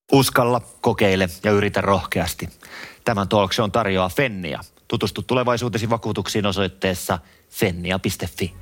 Uskalla, kokeile ja yritä rohkeasti. Tämän talk shown tarjoaa Fennia. Tutustu tulevaisuutesi vakuutuksiin osoitteessa fennia.fi.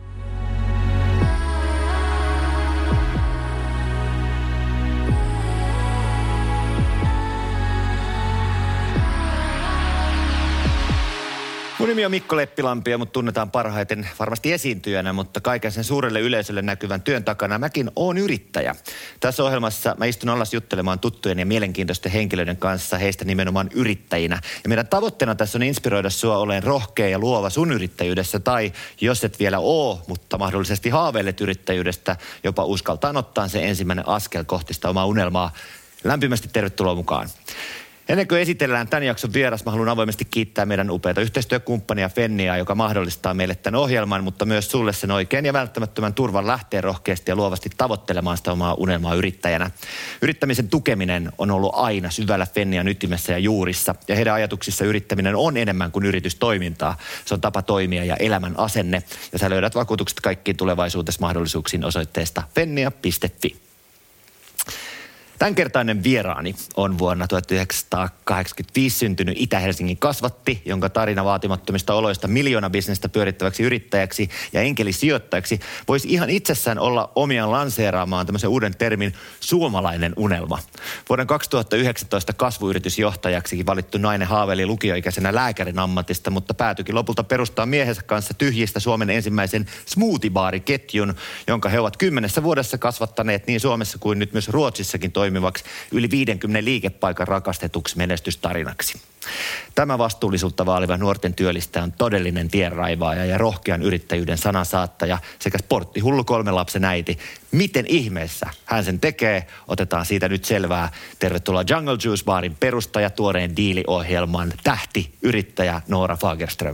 Mun nimi on Mikko Leppilampi ja mut tunnetaan parhaiten varmasti esiintyjänä, mutta kaiken sen suurelle yleisölle näkyvän työn takana mäkin oon yrittäjä. Tässä ohjelmassa mä istun alas juttelemaan tuttujen ja mielenkiintoisten henkilöiden kanssa heistä nimenomaan yrittäjinä. Ja meidän tavoitteena tässä on inspiroida sua oleen rohkea ja luova sun yrittäjyydessä tai jos et vielä oo, mutta mahdollisesti haaveilet yrittäjyydestä, jopa uskaltaan ottaa se ensimmäinen askel kohti sitä omaa unelmaa. Lämpimästi tervetuloa mukaan. Ennen kuin esitellään tämän jakson vieras, mä haluan avoimesti kiittää meidän upeata yhteistyökumppania Fenniaa, joka mahdollistaa meille tämän ohjelman, mutta myös sulle sen oikein ja välttämättömän turvan lähteä rohkeasti ja luovasti tavoittelemaan sitä omaa unelmaa yrittäjänä. Yrittämisen tukeminen on ollut aina syvällä Fennian ytimessä ja juurissa, ja heidän ajatuksissa yrittäminen on enemmän kuin yritystoimintaa. Se on tapa toimia ja elämän asenne, ja sä löydät vakuutukset kaikkiin tulevaisuudessa mahdollisuuksiin osoitteesta fennia.fi. Tämänkertainen vieraani on vuonna 1985 syntynyt Itä-Helsingin kasvatti, jonka tarina vaatimattomista oloista miljoonabisnestä pyörittäväksi yrittäjäksi ja enkelisijoittajaksi voisi ihan itsessään olla omiaan lanseeraamaan tämmöisen uuden termin suomalainen unelma. Vuoden 2019 kasvuyritysjohtajaksikin valittu nainen haaveili lukioikäisenä lääkärin ammatista, mutta päätyikin lopulta perustaa miehensä kanssa tyhjistä Suomen ensimmäisen smoothie-baariketjun, jonka he ovat 10 vuodessa kasvattaneet niin Suomessa kuin nyt myös Ruotsissakin toimivaksi yli 50 liikepaikan rakastetuksi menestystarinaksi. Tämä vastuullisuutta vaaliva nuorten työllistäjä on todellinen tienraivaaja ja rohkean yrittäjyyden sanansaattaja sekä sporttihullu 3 lapsen äiti. Miten ihmeessä hän sen tekee? Otetaan siitä nyt selvää. Tervetuloa Jungle Juice Barin perustaja, tuoreen diiliohjelman tähti, yrittäjä Noora Fagerström.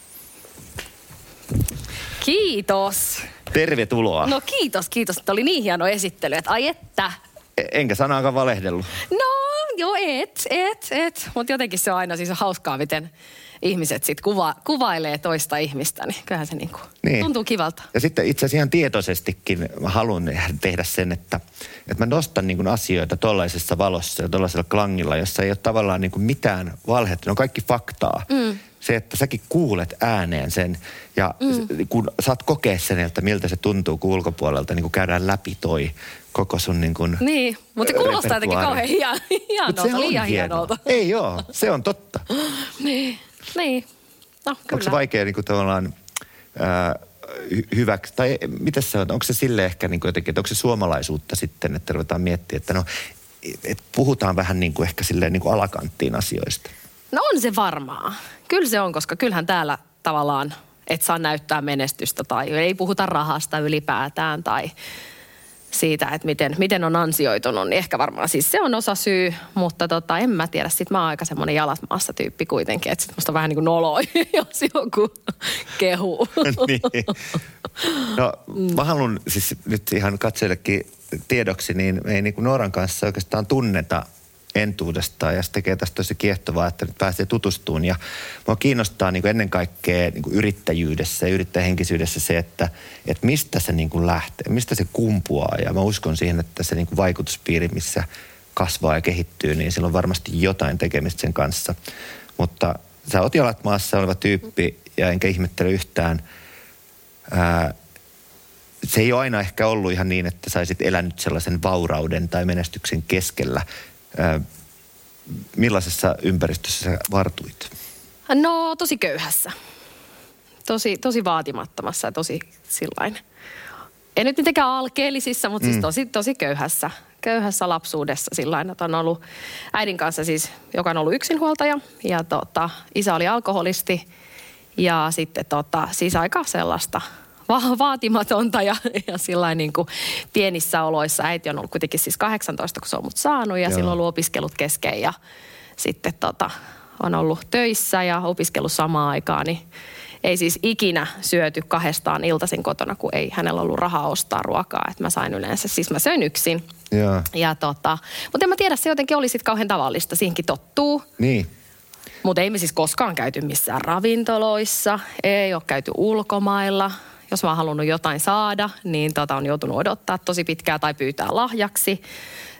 Kiitos. Tervetuloa. No kiitos. Tämä oli niin hieno esittely, että ai että. Enkä sanaakaan valehdellut. No, joo, et. Mutta jotenkin se on aina siis hauskaa, miten ihmiset sitten kuvailee toista ihmistä. Niin kyllähän se niin. Tuntuu kivalta. Ja sitten itse asiassa ihan tietoisestikin mä haluan tehdä sen, että mä nostan niin kuin asioita tollaisessa valossa ja tollaisella klangilla, jossa ei ole tavallaan niin kuin mitään valhetta. Ne on kaikki faktaa. Se, että säkin kuulet ääneen sen ja kun saat kokea sen, että miltä se tuntuu, kun ulkopuolelta niin kun käydään läpi toi koko sun niin kuin niin, mutta se kuulostaa jotenkin kauhean hienolta, liian hienolta. Ei oo, se on totta. Niin, no kyllä. Onko se vaikea niin kuin tavallaan hyväksi, tai mitä se on, onko se sille ehkä niin kuin jotenkin, että onko se suomalaisuutta sitten, että ruvetaan miettimään, että no, että puhutaan vähän niin kuin ehkä silleen niin kuin alakanttiin asioista. No on se varmaa. Kyllä se on, koska kyllähän täällä tavallaan et saa näyttää menestystä tai ei puhuta rahasta ylipäätään tai siitä, että miten on ansioitunut, niin ehkä varmaan siis se on osa syy, mutta en mä tiedä. Sitten mä oon aika semmoinen jalat maassa tyyppi kuitenkin, että sit musta on vähän niin kuin noloi, jos joku kehuu. Niin. No mä haluan siis nyt ihan katsojillekin tiedoksi, niin me ei niin kuin Nooran kanssa oikeastaan tunneta entuudestaan ja se tekee tästä tosi kiehtovaa, että nyt pääsee tutustumaan. Ja mua kiinnostaa niin kuin ennen kaikkea niin kuin yrittäjyydessä ja yrittäjähenkisyydessä se, että mistä se niin kuin lähtee, mistä se kumpuaa. Ja mä uskon siihen, että se niin kuin vaikutuspiiri, missä kasvaa ja kehittyy, niin sillä on varmasti jotain tekemistä sen kanssa. Mutta sä oot jalat maassa oleva tyyppi ja enkä ihmettele yhtään. Se ei ole aina ehkä ollut ihan niin, että saisit elänyt sellaisen vaurauden tai menestyksen keskellä. Millaisessa ympäristössä sä vartuit? No tosi köyhässä. Tosi vaatimattomassa ja tosi sillain. Ei nyt mitenkään alkeellisissa, mutta siis tosi köyhässä lapsuudessa sillain, että on ollut äidin kanssa siis, joka on ollut yksinhuoltaja ja isä oli alkoholisti ja sitten siis aika sellaista vaatimatonta ja sillain niin kuin pienissä oloissa. Äiti on ollut kuitenkin siis 18, kun se on mut saanut ja silloin on ollut opiskelut kesken ja sitten on ollut töissä ja opiskellut samaan aikaan, niin ei siis ikinä syöty 2 iltaisin kotona, kun ei hänellä ollut rahaa ostaa ruokaa. Että mä sain yleensä, siis mä söin yksin. Ja mutta en mä tiedä, se jotenkin oli sitten kauhean tavallista, siihenkin tottuu. Niin. Mutta ei me siis koskaan käyty missään ravintoloissa, ei ole käyty ulkomailla. Jos mä oon halunnut jotain saada, niin on joutunut odottaa tosi pitkään tai pyytää lahjaksi.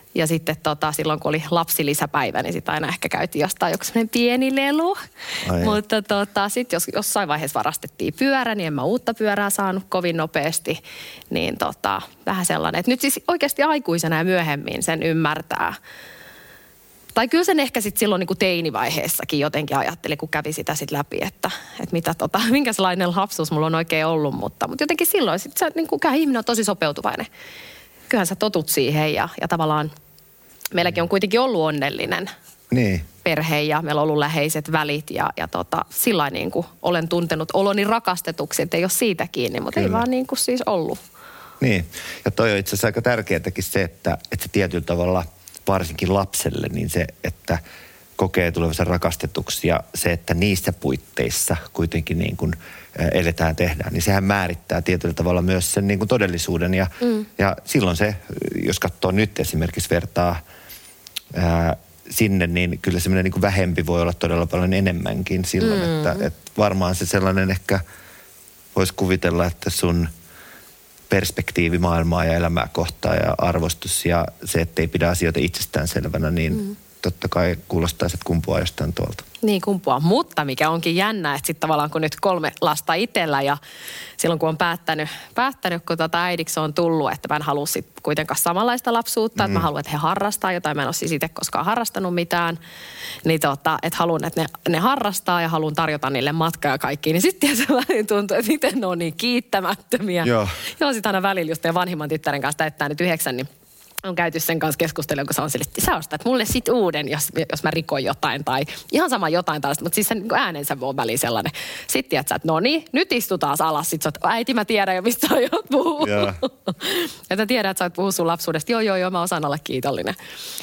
Ja sitten silloin, kun oli lapsilisäpäivä, niin sitten aina ehkä käytiin jostain joku sellainen pieni lelu. Ai. Mutta sitten jos jossain vaiheessa varastettiin pyörä, niin en mä uutta pyörää saanut kovin nopeasti. Niin vähän sellainen, että nyt siis oikeasti aikuisena ja myöhemmin sen ymmärtää. Tai kyllä sen ehkä sitten silloin niin kuin teinivaiheessakin jotenkin ajattelin, kun kävi sitä sitten läpi, että minkälainen lapsuus mulla on oikein ollut. Mutta jotenkin silloin sitten niin kuin ihminen on tosi sopeutuvainen. Kyllähän sä totut siihen ja tavallaan meilläkin on kuitenkin ollut onnellinen perhe ja meillä on ollut läheiset välit ja sillä niin kuin olen tuntenut oloni rakastetuksi, että ei ole siitä kiinni, mutta ei vaan niin kuin siis ollut. Niin, ja toi on itse asiassa aika tärkeätäkin se, että se tietyllä tavalla varsinkin lapselle, niin se, että kokee tulevansa rakastetuksi ja se, että niissä puitteissa kuitenkin niin kuin eletään, tehdään, niin sehän määrittää tietyllä tavalla myös sen niin kuin todellisuuden. Ja silloin se, jos katsoo nyt esimerkiksi vertaa sinne, niin kyllä semmoinen niin kuin vähempi voi olla todella paljon enemmänkin silloin, että varmaan se sellainen ehkä voisi kuvitella, että sun perspektiivi maailmaa ja elämää kohtaan ja arvostus ja se, ettei pidä asioita itsestäänselvänä, niin totta kai kuulostaisi, että kumpuaa jostain tuolta. Niin kumpuaa, mutta mikä onkin jännä, että sitten tavallaan kun nyt 3 lasta itsellä ja silloin kun on päättänyt kun äidiksi on tullut, että mä en halua sitten kuitenkaan samanlaista lapsuutta, että mä haluan, että he harrastaa jotain, mä en ole siis itse koskaan harrastanut mitään, niin että haluan, että ne harrastaa ja haluan tarjota niille matkaa ja kaikki, niin sitten tietysti välillä tuntuu, että miten ne on niin kiittämättömiä. Joo, sitten aina välillä just vanhimman tyttären kanssa täyttää nyt 9, niin on käyty sen kanssa keskustelua, kun se on sille, että sä ostat mulle sit uuden, jos mä rikon jotain tai ihan sama jotain tällaista, mutta siis sen niin äänensä on väliin sellainen. Sitten tiedät sä, että no niin, nyt istutaan alas. Sitten sä oot, äiti mä tiedän jo, mistä sä aiot puhua. Yeah. Ja sä tiedät, että sä oot puhua sun lapsuudesta. Joo, mä osaan olla kiitollinen.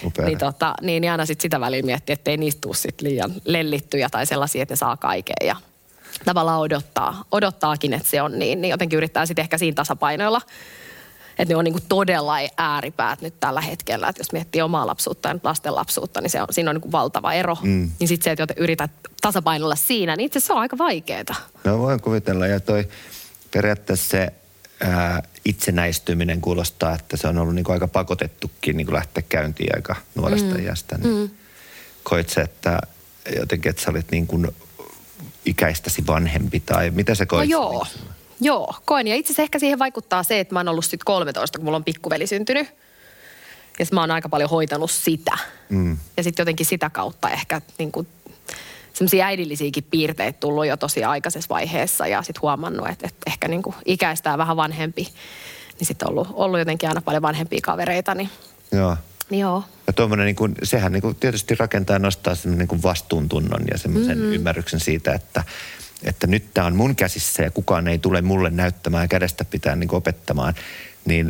Niin aina sitten sitä väliin miettii, että ei niistä tule sit liian lellittyjä tai sellaisia, että ne saa kaiken ja tavallaan odottaakin, että se on niin jotenkin yrittää sitten ehkä siinä tasapainoilla. Että ne on niinku todella ääripäät nyt tällä hetkellä. Että jos miettii omaa lapsuutta ja nyt lasten lapsuutta, niin siinä on niinku valtava ero. Niin sitten se, että yrität tasapainolla siinä, niin itse se on aika vaikeaa. No voin kuvitella. Ja toi periaatteessa se itsenäistyminen kuulostaa, että se on ollut niinku aika pakotettukin niinku lähteä käyntiin aika nuoresta iästä. Niin koit se, että jotenkin, että sä olit niin kuin ikäistäsi vanhempi tai mitä sä koit? No Joo, koen. Ja itse asiassa ehkä siihen vaikuttaa se, että mä oon ollut sitten 13, kun mulla on pikkuveli syntynyt. Ja mä oon aika paljon hoitanut sitä. Ja sitten jotenkin sitä kautta ehkä niinku semmoisia äidillisiäkin piirteitä tullut jo tosi aikaisessa vaiheessa. Ja sitten huomannut, että ehkä niinku ikäistää vähän vanhempi. Niin sitten ollut jotenkin aina paljon vanhempia kavereita. Niin joo. Ja tuommoinen, niin kuin, sehän niin kuin tietysti rakentaa ja nostaa semmoinen niin kuin vastuuntunnon ja semmoisen ymmärryksen siitä, että nyt tämä on mun käsissä ja kukaan ei tule mulle näyttämään kädestä pitää niin kuin opettamaan, niin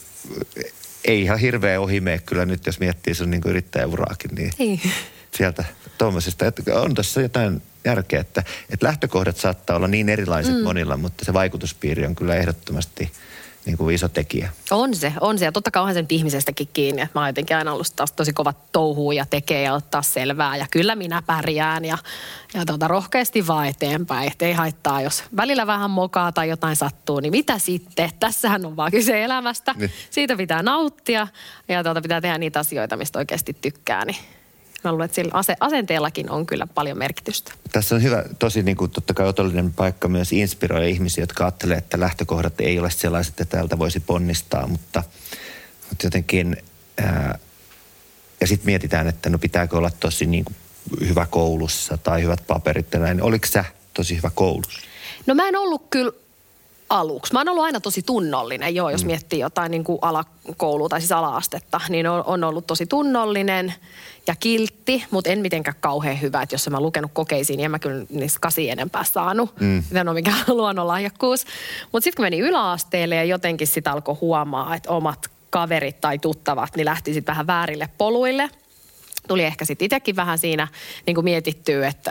ei ihan hirveä ohi mene kyllä nyt, jos miettii sun niin kuin yrittäjäuraakin, niin sieltä tuommoisesta, että on tässä jotain järkeä, että lähtökohdat saattaa olla niin erilaiset monilla, mutta se vaikutuspiiri on kyllä ehdottomasti niin kuin iso tekijä. On se. Ja totta kai onhan se nyt ihmisestäkin kiinni. Että mä oon jotenkin aina ollut taas tosi kovat touhua ja tekee ja ottaa selvää. Ja kyllä minä pärjään ja rohkeasti vaan eteenpäin. Että ei haittaa, jos välillä vähän mokaa tai jotain sattuu, niin mitä sitten? Tässähän on vaan kyse elämästä. Niin. Siitä pitää nauttia ja pitää tehdä niitä asioita, mistä oikeasti tykkää. Niin mä luulen, että sillä asenteellakin on kyllä paljon merkitystä. Tässä on hyvä, tosi niin kuin totta kai otollinen paikka myös inspiroida ihmisiä, jotka ajattelee, että lähtökohdat ei ole sellaiset, että täältä voisi ponnistaa, mutta jotenkin, ja sitten mietitään, että no pitääkö olla tosi niin kuin hyvä koulussa tai hyvät paperit ja näin. Oliko sä tosi hyvä koulussa? No mä en ollut kyllä aluksi. Mä oon ollut aina tosi tunnollinen, jos miettii jotain niin kuin alakoulua tai siis ala-astetta, niin on ollut tosi tunnollinen ja kiltti, mutta en mitenkään kauhean hyvä, että jos mä lukenut kokeisiin, niin en mä kyllä niistä 8 enempää saanut. Tämä on mikään luonnonlahjakkuus. Mutta sitten kun meni yläasteelle ja jotenkin sitten alkoi huomaa, että omat kaverit tai tuttavat, niin lähti sitten vähän väärille poluille. Tuli ehkä sitten itsekin vähän siinä niin kuin mietittyä, että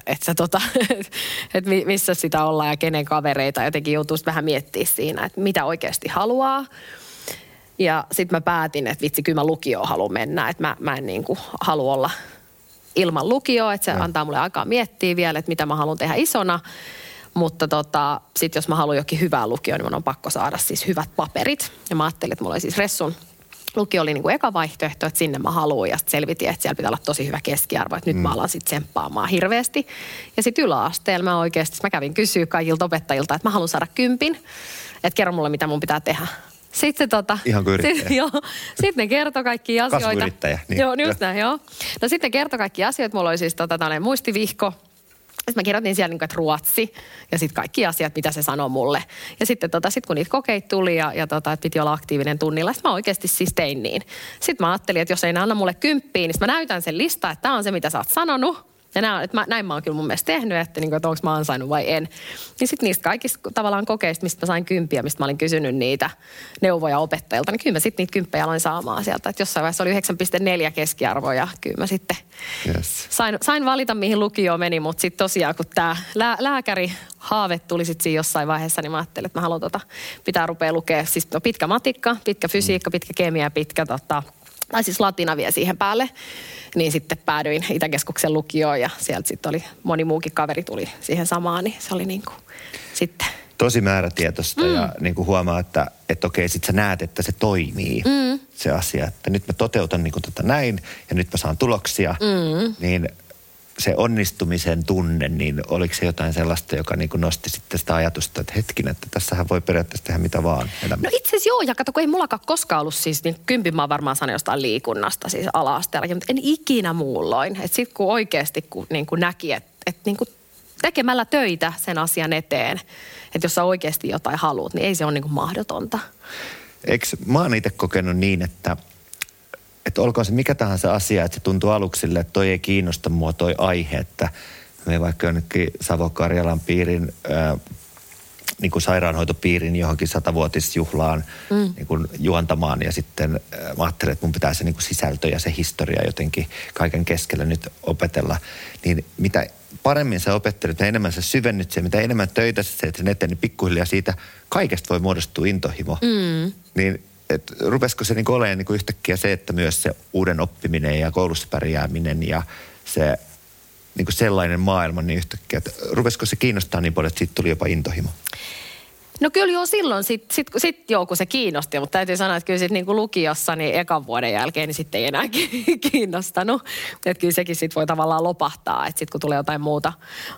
missä sitä ollaan ja kenen kavereita. Jotenkin joutuu vähän miettimään siinä, että mitä oikeasti haluaa. Ja sitten mä päätin, että vitsi, kyllä mä lukioon haluan mennä. Että mä en niin kuin halua olla ilman lukioa, että se antaa mulle aikaa miettiä vielä, että mitä mä haluan tehdä isona. Mutta sitten jos mä haluan jokin hyvää lukioon, niin mun on pakko saada siis hyvät paperit. Ja mä ajattelin, että mulla oli siis lukio oli niin kuin eka vaihtoehto, että sinne mä haluan. Ja sitten selvitin, että siellä pitää olla tosi hyvä keskiarvo. Että nyt mä alan sitten tsemppaamaan hirveästi. Ja sitten yläasteella mä kävin kysyä kaikilta opettajilta, että mä haluan saada 10. Että kerro mulle, mitä mun pitää tehdä. Sitten ihan kuin yrittäjä. Sitten ne kertoi kaikkia asioita. Kasvuyrittäjä. Niin. Joo, just näin, joo. No sitten ne kertoi kaikkia asioita. Mulla oli siis tällainen muistivihko. Sitten mä kirjoitin siellä niin kuin, että ruotsi ja sitten kaikki asiat, mitä se sanoi mulle. Ja sitten sit kun niitä kokeita tuli ja että piti olla aktiivinen tunnilla, sitten mä oikeasti siis tein niin. Sitten mä ajattelin, että jos ei ne anna mulle 10, niin mä näytän sen listaa, että tämä on se, mitä sä oot sanonut. Ja näin mä oon kyllä mun mielestä tehnyt, että onko mä ansainnut vai en. Niin sitten niistä kaikista tavallaan kokeista, mistä mä sain 10, mistä mä olin kysynyt niitä neuvoja opettajilta, niin kyllä mä sitten niitä 10 aloin saamaan sieltä. Että jossain vaiheessa oli 9,4 keskiarvo ja kyllä mä sitten sain valita, mihin lukioon meni. Mutta sitten tosiaan, kun tämä lääkärihaave tuli sitten siinä jossain vaiheessa, niin mä ajattelin, että mä haluan pitää rupea lukea. Siis pitkä matikka, pitkä fysiikka, pitkä kemia, pitkä tai siis latina vielä siihen päälle. Niin sitten päädyin Itäkeskuksen lukioon ja sieltä sitten oli moni muukin kaveri tuli siihen samaan, niin se oli niin kuin sitten. Tosi määrätietoista ja niin kuin huomaa, että okei, sit sä näet, että se toimii se asia. Että nyt mä toteutan niin kuin näin ja nyt mä saan tuloksia, niin se onnistumisen tunne, niin oliko se jotain sellaista, joka niin kuin nosti sitten sitä ajatusta, että hetkinen, että tässähän voi periaatteessa tehdä mitä vaan elämässä? No itse asiassa joo, ja kato, kun ei mullakaan koskaan ollut siis, niin 10 mä oon varmaan sanonut jostain liikunnasta siis ala-asteellakin, mutta en ikinä muulloin. Että sitten kun oikeasti niin kuin näki, että niin kuin tekemällä töitä sen asian eteen, että jos sä oikeasti jotain haluat, niin ei se ole niin kuin mahdotonta. Mä oon itse kokenut niin, että olkoon se mikä tahansa asia, että se tuntuu aluksi sille, että toi ei kiinnosta mua toi aihe, että me vaikka jonnekin Savo-Karjalan piirin, niin kuin sairaanhoitopiirin johonkin 100-vuotisjuhlaan niin kuin juontamaan ja sitten mä ajattelin, että mun pitää se niin kuin sisältö ja se historia jotenkin kaiken keskellä nyt opetella, niin mitä paremmin sä opettelet, mitä enemmän sä syvennyt sen, mitä enemmän töitä sä teet sen eteen, niin pikkuhiljaa siitä kaikesta voi muodostua intohimo. Niin että rupesiko se niin olemaan niin yhtäkkiä se, että myös se uuden oppiminen ja koulussa pärjääminen ja se niin sellainen maailma niin yhtäkkiä, että rupesiko se kiinnostaa niin paljon, että siitä tuli jopa intohimo? No kyllä joo silloin, sit joo kun se kiinnosti, mutta täytyy sanoa, että kyllä sitten niin kuin lukiossa niin ekan vuoden jälkeen niin sitten ei enää kiinnostanut. Että kyllä sekin sitten voi tavallaan lopahtaa, että sitten kun tulee jotain muuta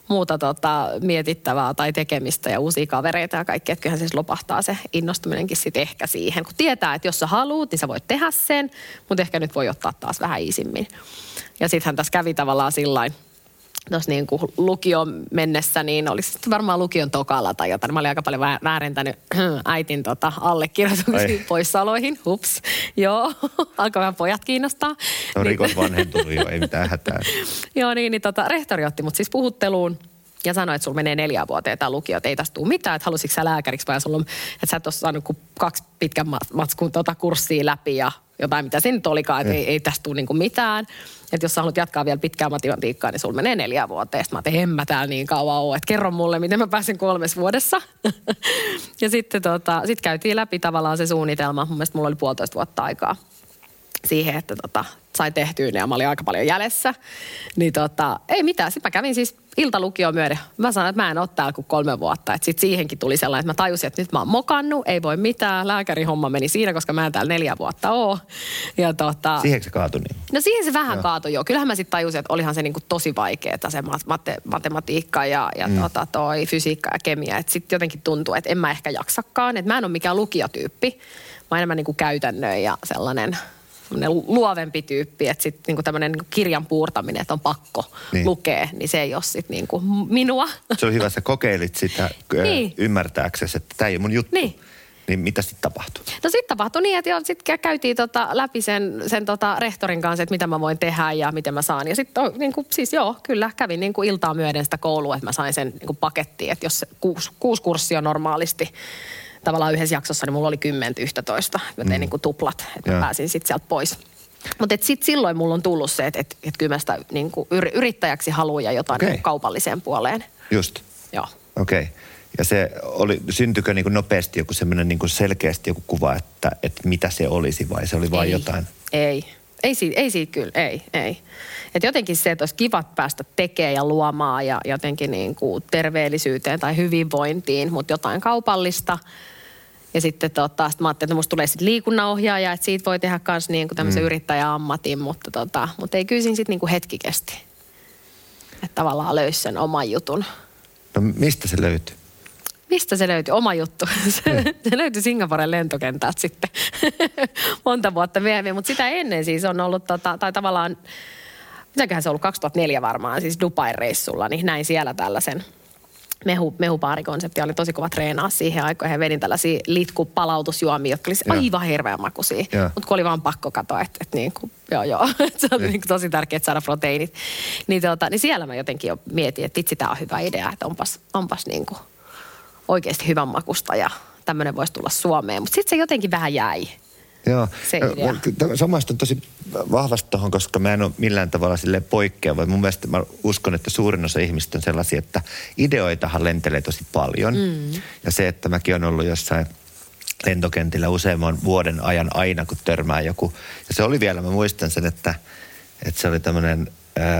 mietittävää tai tekemistä ja uusia kavereita ja kaikkea, että kyllähän siis lopahtaa se innostuminenkin sitten ehkä siihen. Kun tietää, että jos sä haluut, niin sä voit tehdä sen, mutta ehkä nyt voi ottaa taas vähän iisimmin. Ja sittenhän tässä kävi tavallaan sillain. Tuossa niin kuin lukion mennessä, niin olisi sitten varmaan lukion tokalla tai jotain. Mä olin aika paljon väärentänyt äitin allekirjoituksia poissaoloihin. Hups, joo, alkoi vähän pojat kiinnostaa. No rikos vanhentunut jo, ei mitään hätää. Joo, niin rehtori otti mut siis puhutteluun ja sanoi, että sulla menee 4 vuoteen tämä lukio, että ei tästä tule mitään, että halusitko sä lääkäriksi vai sulla, että sä et ole saanut kuin 2 pitkän matskun kurssia läpi ja jotain, mitä se nyt olikaan, että ei tästä tule niinku mitään. Että jos sä haluat jatkaa vielä pitkää matematiikkaa, niin sulla menee 4 vuoteen. Sitten mä ajattelin, en mä täällä niin kauan ole, että kerro mulle, miten mä pääsen 3 vuodessa. Ja sitten sit käytiin läpi tavallaan se suunnitelma. Mun mielestä mulla oli 1,5 vuotta aikaa siihen, että sai tehtyä ne ja mä olin aika paljon jäljessä. Niin ei mitään. Sitten mä kävin siis iltalukioon myöden. Mä sanoin, että mä en ole täällä kuin 3 vuotta. Että sitten siihenkin tuli sellainen, että mä tajusin, että nyt mä oon mokannut, ei voi mitään. Lääkärihomma meni siinä, koska mä en täällä 4 vuotta oo. Ja siihen se kaatui niin? No siihen se vähän kaatui jo. Kyllähän mä sitten tajusin, että olihan se niinku tosi vaikeaa se matematiikka ja toi fysiikka ja kemia. Että sitten jotenkin tuntuu, että en mä ehkä jaksakaan. Että mä en ole mikään lukiotyyppi. Mä oon enemmän niinku käytännön ja sellainen luovempi tyyppi, että sitten niinku tämmöinen niinku kirjan puurtaminen, että on pakko lukea, niin se ei ole sitten niinku minua. Se on hyvä, sä kokeilit sitä ymmärtääksesi, että tämä ei ole mun juttu. Niin mitä sitten tapahtui? No sitten tapahtui niin, että sitten käytiin läpi sen rehtorin kanssa, että mitä mä voin tehdä ja miten mä saan. Ja sitten niinku, siis joo, kyllä kävin niinku iltaa myöden sitä koulua, että mä sain sen niinku pakettiin, että jos 6 kurssia normaalisti tavallaan yhdessä jaksossa, niin mulla oli 10-11. Mä tein niin kuin tuplat, että mä pääsin sitten sieltä pois. Mutta sitten silloin mulla on tullut se, että kyllä mä sitä niin kuin yrittäjäksi haluan ja jotain niin kuin kaupalliseen puoleen. Just? Joo. Okei. Ja se syntyikö niin kuin nopeasti joku semmoinen niin kuin selkeästi joku kuva, että mitä se olisi vai se oli vain jotain? Ei siitä kyllä, ei. Että jotenkin se, että olisi kiva päästä tekemään ja luomaan ja jotenkin niin kuin terveellisyyteen tai hyvinvointiin, mutta jotain kaupallista. Ja sitten sit mä ajattelin, että musta tulee sitten liikunnanohjaaja, että siitä voi tehdä myös niin tämmöisen yrittäjäammatin, mutta ei kyllä siinä sitten niin hetki kesti. Että tavallaan löysi sen oman jutun. No mistä se löytyi? Mistä se löytyi? Oma juttu. Se löytyi Singaporen lentokentältä sitten monta vuotta myöhemmin, mutta sitä ennen siis on ollut, tai tavallaan, mitäköhän se on ollut 2004 varmaan, siis Dubai-reissulla, niin näin siellä tällaisen mehupaarikonseptia. Oli tosi kova treenaa siihen aikaan ja vedin tällaisia litkupalautusjuomia, jotka olisi aivan hirveän makuisia. Mutta kun oli vaan pakko katoa, että niin kuin, se oli niin kuin tosi tärkeää saada proteiinit. Niin siellä mä jotenkin jo mietin, että vitsi, tää on hyvä idea, että onpas niin kuin oikeasti hyvän makusta ja tämmöinen voisi tulla Suomeen. Mutta sitten se jotenkin vähän jäi. Joo. Se idea. Samaistun tosi vahvasti tuohon, koska mä en ole millään tavalla silleen poikkeava. Mun mielestä mä uskon, että suurin osa ihmistä on sellaisia, että ideoitahan lentelee tosi paljon. Ja se, että mäkin olen ollut jossain lentokentillä useamman vuoden ajan aina, kun törmää joku. Ja se oli vielä, mä muistan sen, että se oli tämmöinen,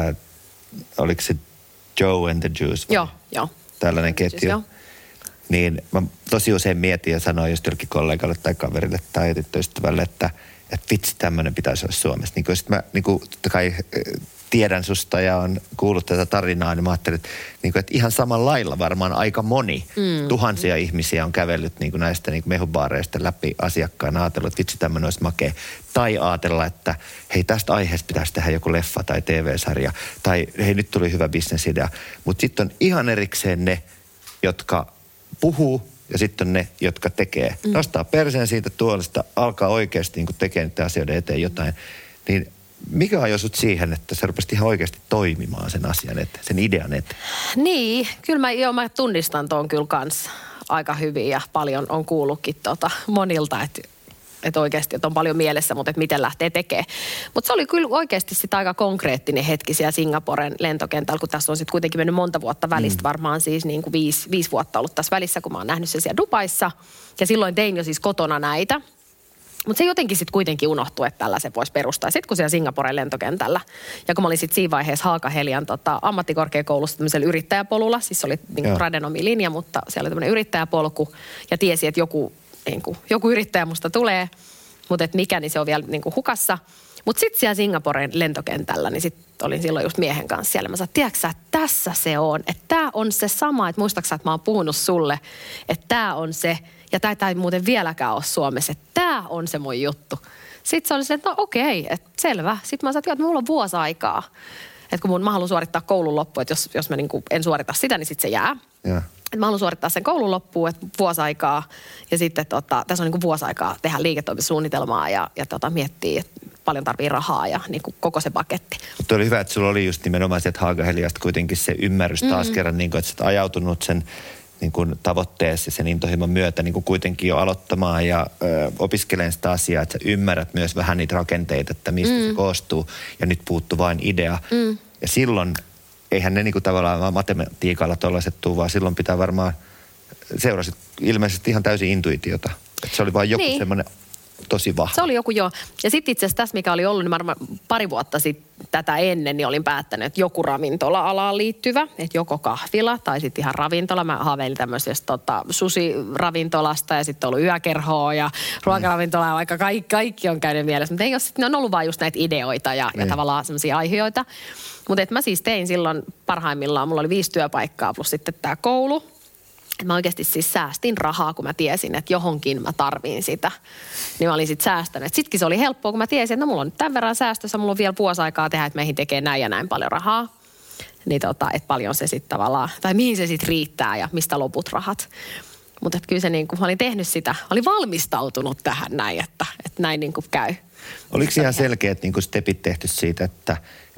oliko se Joe and the Juice? Joo. Tällainen ketju. Joo. Niin mä tosi usein mietin ja sanoin just jollekin kollegalle tai kaverille tai tyttöystävälle, että vitsi, tämmöinen pitäisi olla Suomessa. Niin sitten mä totta kai tiedän susta ja on kuullut tätä tarinaa, niin mä ajattelin, että ihan samalla lailla varmaan aika moni, tuhansia ihmisiä on kävellyt näistä mehubaareista läpi asiakkaana, ajatellut, että vitsi, tämmöinen olisi makea. Tai ajatella, että hei, tästä aiheesta pitäisi tehdä joku leffa tai TV-sarja, tai hei, nyt tuli hyvä bisnesidea. Mutta sitten on ihan erikseen ne, jotka puhuu ja sitten on ne, jotka tekee. Nostaa perseen siitä tuolesta, alkaa oikeasti tekemään niiden asioiden eteen jotain. Niin mikä ajoi sut siihen, että sä rupesit ihan oikeasti toimimaan sen asian eteen, sen idean eteen? Niin, kyllä mä tunnistan tuon kyllä kans aika hyvin ja paljon on kuullutkin monilta, että oikeasti että on paljon mielessä, mutta että miten lähtee tekemään. Mutta se oli kyllä oikeasti sitten aika konkreettinen hetki siellä Singaporen lentokentällä, kun tässä on sitten kuitenkin mennyt monta vuotta välistä, varmaan siis niin kuin 5 vuotta ollut tässä välissä, kun mä oon nähnyt sen siellä Dubaissa. Ja silloin tein jo siis kotona näitä. Mutta se jotenkin sitten kuitenkin unohtui, että tällaisen voisi perustaa. Sitten kun siellä Singaporen lentokentällä, ja kun mä olin sitten siinä vaiheessa Haakahelian ammattikorkeakoulussa tämmöisellä yrittäjäpolulla, siis se oli niin Radenomi-linja, mutta siellä oli tämmöinen yrittäjäpolku, ja tiesi, että joku yrittäjä musta tulee, mutta et mikä, niin se on vielä niin kuin hukassa. Mutta sitten siellä Singaporen lentokentällä, niin sitten olin silloin just miehen kanssa siellä. Mä sanoin, tiedätkö että tässä se on, että tämä on se sama, että muistaaksä, että mä oon puhunut sulle, että tämä on se, ja tämä ei muuten vieläkään ole Suomessa, että tämä on se mun juttu. Sitten se oli se, että no okei, että selvä. Sitten mä sanoin, että mulla on vuosi aikaa, että kun mä haluan suorittaa koulun loppuun, että jos mä niin kuin en suorita sitä, niin sitten se jää. Yeah. Mä haluan suorittaa sen koulun loppuun, että vuosi aikaa ja sitten tässä on niin kuin vuosi aikaa tehdä liiketoimisuunnitelmaa ja miettiä, että paljon tarvii rahaa ja niin kuin koko se paketti. Mutta oli hyvä, että sulla oli just nimenomaan sieltä Haagaheliasta kuitenkin se ymmärrys taas kerran, niin kuin, että sä oot ajautunut sen niin kuin tavoitteessa sen intohimon myötä niin kuin kuitenkin jo aloittamaan ja opiskelemaan sitä asiaa, että sä ymmärrät myös vähän niitä rakenteita, että mistä se koostuu ja nyt puuttuu vain idea. Ja silloin eihän ne niinku tavallaan matematiikalla tollaiset tuu, vaan silloin pitää varmaan seurasi ilmeisesti ihan täysin intuitiota. Että se oli vain joku semmoinen tosi vahva. Se oli joku joo. Ja sitten itse asiassa tässä, mikä oli ollut, niin varmaan pari vuotta sitten tätä ennen, niin olin päättänyt, että joku ravintola-alaan liittyvä, että joko kahvila tai sitten ihan ravintola. Mä haaveilin tämmöisestä sushi-ravintolasta ja sitten ollut yökerhoa ja ruokaravintolaa, vaikka kaikki on käynyt mielessä. Mutta ei ole sitten, ne on ollut vaan just näitä ideoita ja tavallaan semmoisia aiheita. Mutta mä siis tein silloin parhaimmillaan, mulla oli 5 työpaikkaa plus sitten tämä koulu. Mä oikeasti siis säästin rahaa, kun mä tiesin, että johonkin mä tarviin sitä. Niin mä olin sitten säästänyt. Sittenkin se oli helppoa, kun mä tiesin, että no mulla on nyt tämän verran säästössä, mulla on vielä vuosi aikaa tehdä, että meihin tekee näin ja näin paljon rahaa. Niin että paljon se sitten tavallaan, tai mihin se sitten riittää ja mistä loput rahat. Mutta kyllä se niin kuin, mä olin tehnyt sitä, olin valmistautunut tähän näin, että näin niin kuin käy. Oliko ihan selkeät niin kuin stepit tehty siitä, että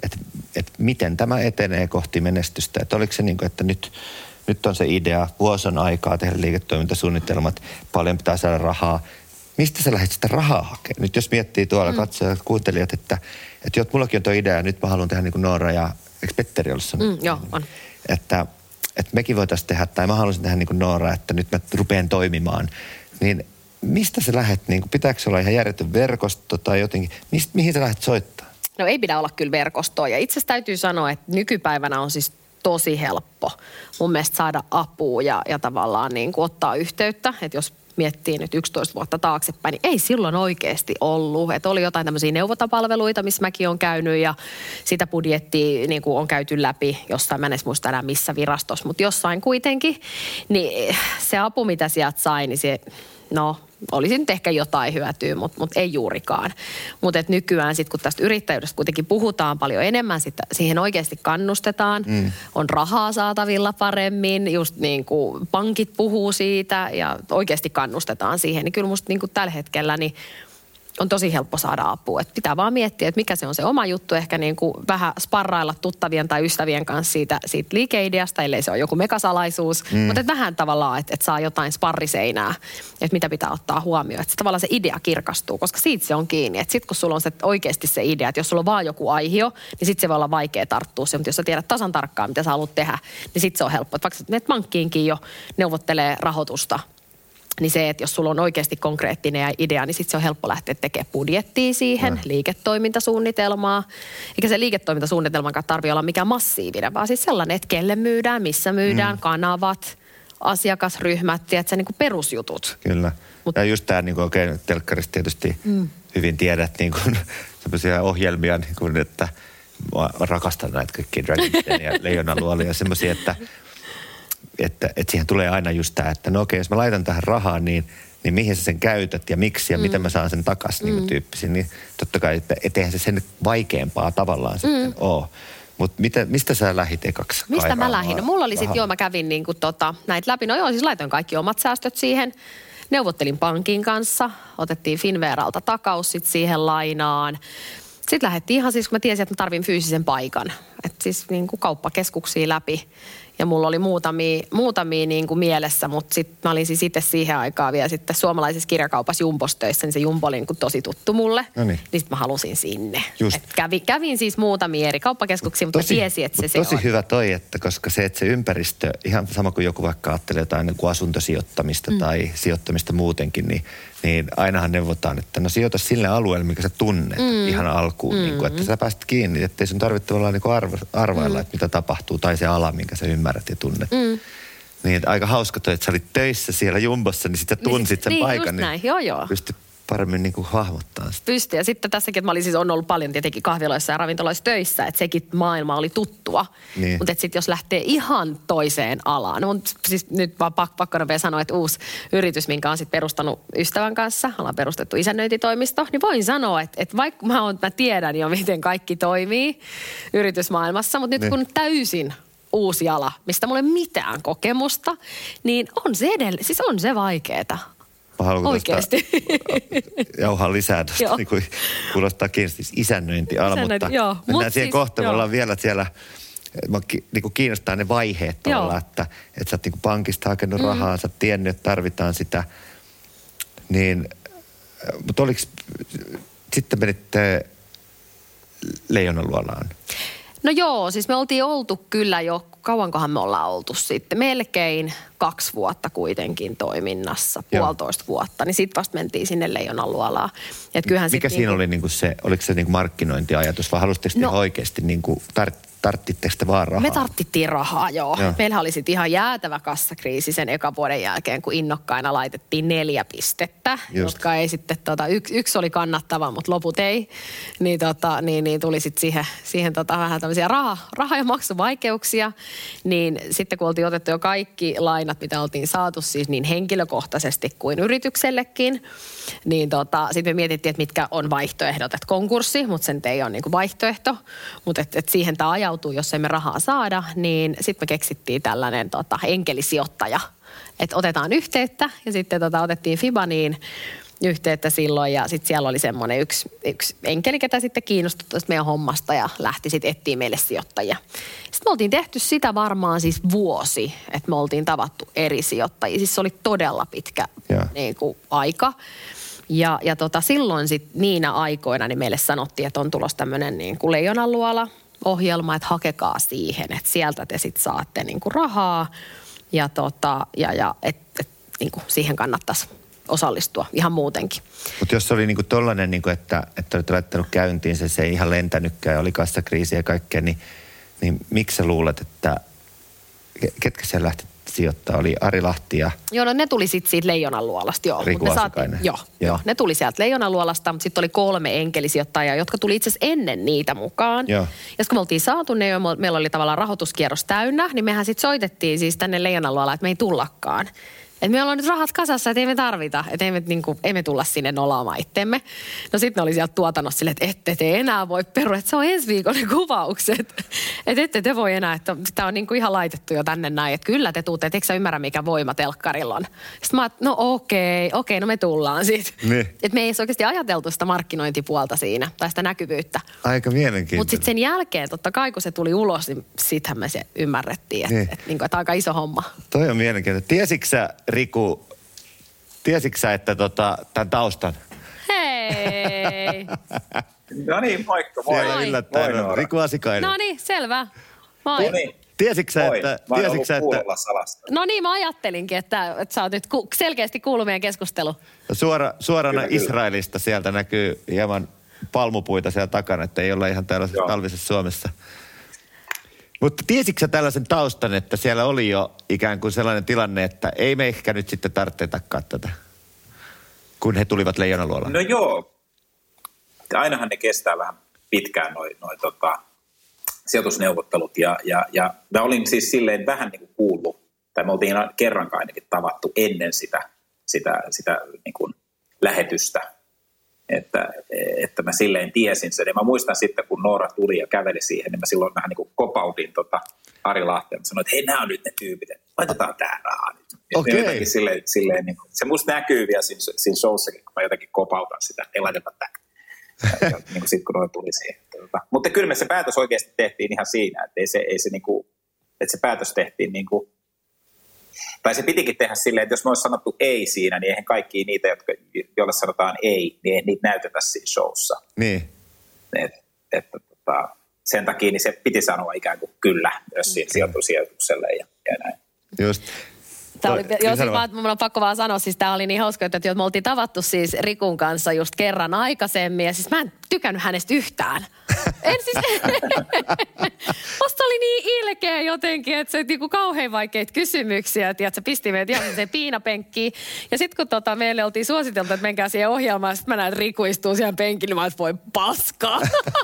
miten tämä etenee kohti menestystä? Että oliko se niin kuin, että nyt on se idea, vuosi on aikaa tehdä liiketoimintasuunnitelmat, paljon pitää saada rahaa. Mistä sä lähdet sitä rahaa hakemaan? Nyt jos miettii tuolla katsojat, kuuntelijat, että mullakin on tuo idea ja nyt mä haluan tehdä niin kuin Noora ja, eikö Petteri ollut sanonut? Joo, on. Että mekin voitaisiin tehdä, tai mä haluaisin tehdä niin kuin Noora, että nyt mä rupean toimimaan. Niin mistä sä lähdet, niin kuin, pitääkö se olla ihan järjetön verkosto tai jotenkin, mihin sä lähdet soittaa? No ei pidä olla kyllä verkostoa ja itse asiassa täytyy sanoa, että nykypäivänä on siis tosi helppo mun mielestä saada apua ja tavallaan niin kuin ottaa yhteyttä, että jos miettii nyt 11 vuotta taaksepäin, niin ei silloin oikeasti ollut. Että oli jotain tämmöisiä neuvontapalveluita, missä mäkin olen käynyt ja sitä budjettia niin kuin on käyty läpi jossain, mä en edes muista enää missä virastossa, mutta jossain kuitenkin. Niin se apu, mitä sieltä sai, niin se, olisi nyt ehkä jotain hyötyä, mutta ei juurikaan. Mutta nykyään sitten, kun tästä yrittäjyydestä kuitenkin puhutaan paljon enemmän, siihen oikeasti kannustetaan, on rahaa saatavilla paremmin, just niin kuin pankit puhuu siitä ja oikeasti kannustetaan siihen. Niin kyllä musta niin kuin tällä hetkellä niin on tosi helppo saada apua. Et pitää vaan miettiä, että mikä se on se oma juttu, ehkä niin kuin vähän sparrailla tuttavien tai ystävien kanssa siitä liikeideasta, ellei se ole joku megasalaisuus. Mutta vähän tavallaan, että saa jotain sparriseinää, että mitä pitää ottaa huomioon. Että tavallaan se idea kirkastuu, koska siitä se on kiinni. Että sitten kun sulla on oikeasti se idea, että jos sulla on vaan joku aihio, niin sitten se voi olla vaikea tarttua se. Mutta jos sä tiedät tasan tarkkaan, mitä sä haluat tehdä, niin sitten se on helppo. Että vaikka menet pankkiinkin jo neuvottelee rahoitusta, niin se, että jos sulla on oikeasti konkreettinen idea, niin sitten se on helppo lähteä tekemään budjettia siihen, liiketoimintasuunnitelmaa. Eikä se liiketoimintasuunnitelman tarvitse olla mikään massiivinen, vaan siis sellainen, että kelle myydään, missä myydään, kanavat, asiakasryhmät, tiedätkö, niin kuin perusjutut. Kyllä. Ja just tämä, niin oikein telkkarissa tietysti hyvin tiedät niin kuin sellaisia ohjelmia, niin kuin, että mä rakastan näitä kaikkia Dragon ja Leijonaluolia ja semmoisia, että siihen tulee aina just tämä, että no okei, jos mä laitan tähän rahaa, niin mihin sä sen käytät ja miksi ja miten mä saan sen takaisin niin tyyppisiä. Niin totta kai, että eihän se sen vaikeampaa tavallaan sitten ole. Mutta mistä sä lähit ekaksi? Mistä mä lähdin? No mulla oli sitten, mä kävin niinku näitä läpi. Siis laitoin kaikki omat säästöt siihen. Neuvottelin pankin kanssa. Otettiin Finveralta takaus sit siihen lainaan. Sitten lähdettiin ihan siis, kun mä tiesin, että mä tarvin fyysisen paikan. Että siis niinku kauppakeskuksia läpi. Ja mulla oli muutamia niin kuin mielessä, mutta sitten mä olin siis itse siihen aikaan vielä sitten suomalaisessa kirjakaupassa Jumbossa töissä, niin se Jumbo oli niin kuin tosi tuttu mulle. Niin sitten mä halusin sinne. Kävin siis muutamia eri kauppakeskuksia, mutta tiesin, että se tosi on. Hyvä toi, että koska se ympäristö, ihan sama kuin joku vaikka ajattelee jotain niin kuin asuntosijoittamista tai sijoittamista muutenkin, niin ainahan neuvotaan, että no sijoita sille alueelle, mikä sä tunnet ihan alkuun, niin kuin, että sä pääset kiinni, ettei sun tarvitse tavallaan niin kuin arvailla, että mitä tapahtuu, tai se ala, minkä sä ymmärrät ja tunnet. Niin aika hauska toi, että sä olit töissä siellä Jumbossa, niin sitten tunsit sen paikan, niin pystyi paremmin niin kuin hahmottaa sitä. Pystyi. Ja sitten tässäkin, että mä on ollut paljon tietenkin kahviloissa ja ravintoloissa töissä, että sekin maailma oli tuttua. Niin. Mutta sitten jos lähtee ihan toiseen alaan, no siis nyt vaan pakko nopea sanoa, että uusi yritys, minkä on sitten perustanut ystävän kanssa, ollaan perustettu isännöintitoimisto, niin voin sanoa, että vaikka mä tiedän jo, miten kaikki toimii yritysmaailmassa, mutta nyt kun täysin uusi ala, mistä mulla ei ole mitään kokemusta, niin on se siis on se vaikeeta. Oikeasti. Jauhaa lisää tuosta, niin kuin kuulostaa kiinnostaa isännöintiala, mutta mennään siihen kohtaan. Me ollaan vielä siellä, niin kuin kiinnostaa ne vaiheet tavallaan, että sä oot niin kuin pankista hakenut rahaa, sä oot tiennyt, että tarvitaan sitä. Niin, mutta oliko, sitten menitte Leijonaluolaan? No joo, siis me oltiin oltu kyllä jo, kauankohan me ollaan oltu sitten, melkein 2 vuotta kuitenkin toiminnassa, 1,5 vuotta, niin sitten vasta mentiin sinne Leijonaluolaan. Mikä siinä oli niinku se, oliko se niinku markkinointiajatus vai halusitteko te oikeasti niinku tarttitteko te vaan rahaa? Me tarttittiin rahaa, joo. Meillähän oli sitten ihan jäätävä kassakriisi sen ekan vuoden jälkeen, kun innokkaina laitettiin 4 pistettä, jotka ei sitten, yksi oli kannattava, mutta loput ei. Niin tuli sitten siihen vähän tämmöisiä raha- ja maksuvaikeuksia. Niin sitten kun oltiin otettu jo kaikki lainat, mitä oltiin saatu siis niin henkilökohtaisesti kuin yrityksellekin, niin sitten me mietittiin, että mitkä on vaihtoehdot. Että konkurssi, mutta sen ei ole niinku vaihtoehto. Mutta et siihen tämä ajautuu, jos emme rahaa saada, niin sitten me keksittiin tällainen enkelisijoittaja. Että otetaan yhteyttä ja sitten otettiin Fibaniin yhteyttä silloin ja sitten siellä oli semmoinen yksi enkeli, ketä sitten kiinnostui tästä meidän hommasta ja lähti sitten etsiä meille sijoittajia. Sitten me oltiin tehty sitä varmaan siis vuosi, että me oltiin tavattu eri sijoittajia. Siis se oli todella pitkä niin kuin aika. Ja silloin sitten niinä aikoina niin meille sanottiin, että on tulossa tämmöinen niin kuin Leijonaluola-ohjelma, että hakekaa siihen, että sieltä te sitten saatte niin kuin rahaa ja että niin kuin siihen kannattaisi osallistua ihan muutenkin. Mutta jos oli niinku tollainen, niinku, että olet laittanut käyntiin, se ei ihan lentänytkään ja oli kassakriisi ja kaikkea, niin miksi sä luulet, että ketkä siellä lähti sijoittaa? Oli Ari Lahti ja... Joo, no ne tuli sitten siitä Leijonan luolasta, joo. Riku Asikainen. Joo, ne tuli sieltä Leijonan luolasta, mutta sitten oli 3 enkelisijoittajaa, jotka tuli itse asiassa ennen niitä mukaan. Joo. Ja kun me oltiin saatu ne jo, meillä oli tavallaan rahoituskierros täynnä, niin mehän sitten soitettiin siis tänne Leijonan luolaan, että me ei tullakaan. Että meillä on nyt rahat kasassa, että ei me tarvita, että ei me tulla sinne nolaamaan itsemme. No sitten ne oli sieltä tuotannossa silleen, että ette te enää voi perua, että se on ensi viikon ne kuvaukset. Että ette te voi enää, että tämä on niinku ihan laitettu jo tänne näin, että kyllä te tuutte, että eikö sä ymmärrä mikä voima telkkarilla on. Sitten mä no okei, no me tullaan siitä. Niin. Että me ei oikeasti ajateltu sitä markkinointipuolta siinä, tai sitä näkyvyyttä. Aika mielenkiintoista. Mutta sitten sen jälkeen, totta kai kun se tuli ulos, niin sittenhän me se ymmärrettiin, että aika iso homma. Toi on mielenkiintoista. Tiesitkö sä, Riku, että tämän taustan? Hei! No niin, moikka, moi. Siellä yllättäen on Riku Asikainen. No niin, selvä. Moi. No niin. Tiesitkö sä, Moi. että... Mä oon ollut kuulolla salasta. No niin, mä ajattelinkin, että sä oot nyt selkeästi kuullut meidän keskustelu. Suorana Kyllä. Israelista sieltä näkyy hieman palmupuita siellä takana, että ei olla ihan tällaisessa talvisessa Suomessa. Mutta tiesitkö sä tällaisen taustan, että siellä oli jo ikään kuin sellainen tilanne, että ei me ehkä nyt sitten tarvitsetakaan tätä, kun he tulivat Leijonaluolaan? No joo. Ainahan ne kestää vähän pitkään noi sijoitusneuvottelut ja mä olin siis silleen vähän niin kuin kuullut, tai me oltiin kerrankaan ainakin tavattu ennen sitä niin kuin lähetystä, että mä silleen tiesin sen. Ja mä muistan sitten, kun Noora tuli ja käveli siihen, niin mä silloin vähän niin kuin kopautin Ari Lahtea. Mä sanoin, että hei, nämä on nyt ne tyypit, että laitetaan tää rahaa nyt. Okei. Silleen, niin kuin, se musta näkyy vielä siinä showssakin, kun mä jotenkin kopautan sitä, että ei laiteta tää. Niin kuin sitten, kun noin tuli siihen. Mutta kyllä me se päätös oikeasti tehtiin ihan siinä, että ei se niin kuin, että se päätös tehtiin niin kuin, tai se pitikin tehdä silleen, että jos me olisi sanottu ei siinä, niin eihän kaikki niitä, joille sanotaan ei, niin ei niitä näytetä siinä showssa. Niin. Sen takia niin se piti sanoa ikään kuin kyllä myös siinä sijoitukselle ja näin. Just. Mun on pakko vaan sanoa, siis tää oli niin hauska, että me oltiin tavattu siis Rikun kanssa just kerran aikaisemmin, ja siis mä en tykännyt hänestä yhtään. Musta oli niin ilkeä jotenkin, että se niinku kauhean vaikeita kysymyksiä, että se pisti meidät ihan se piinapenkkiin. Ja sitten kun meille oltiin suositeltu, että menkää siihen ohjelmaan, sitten mä näin, että Riku istuu siihen penkille, mä voi paskaa.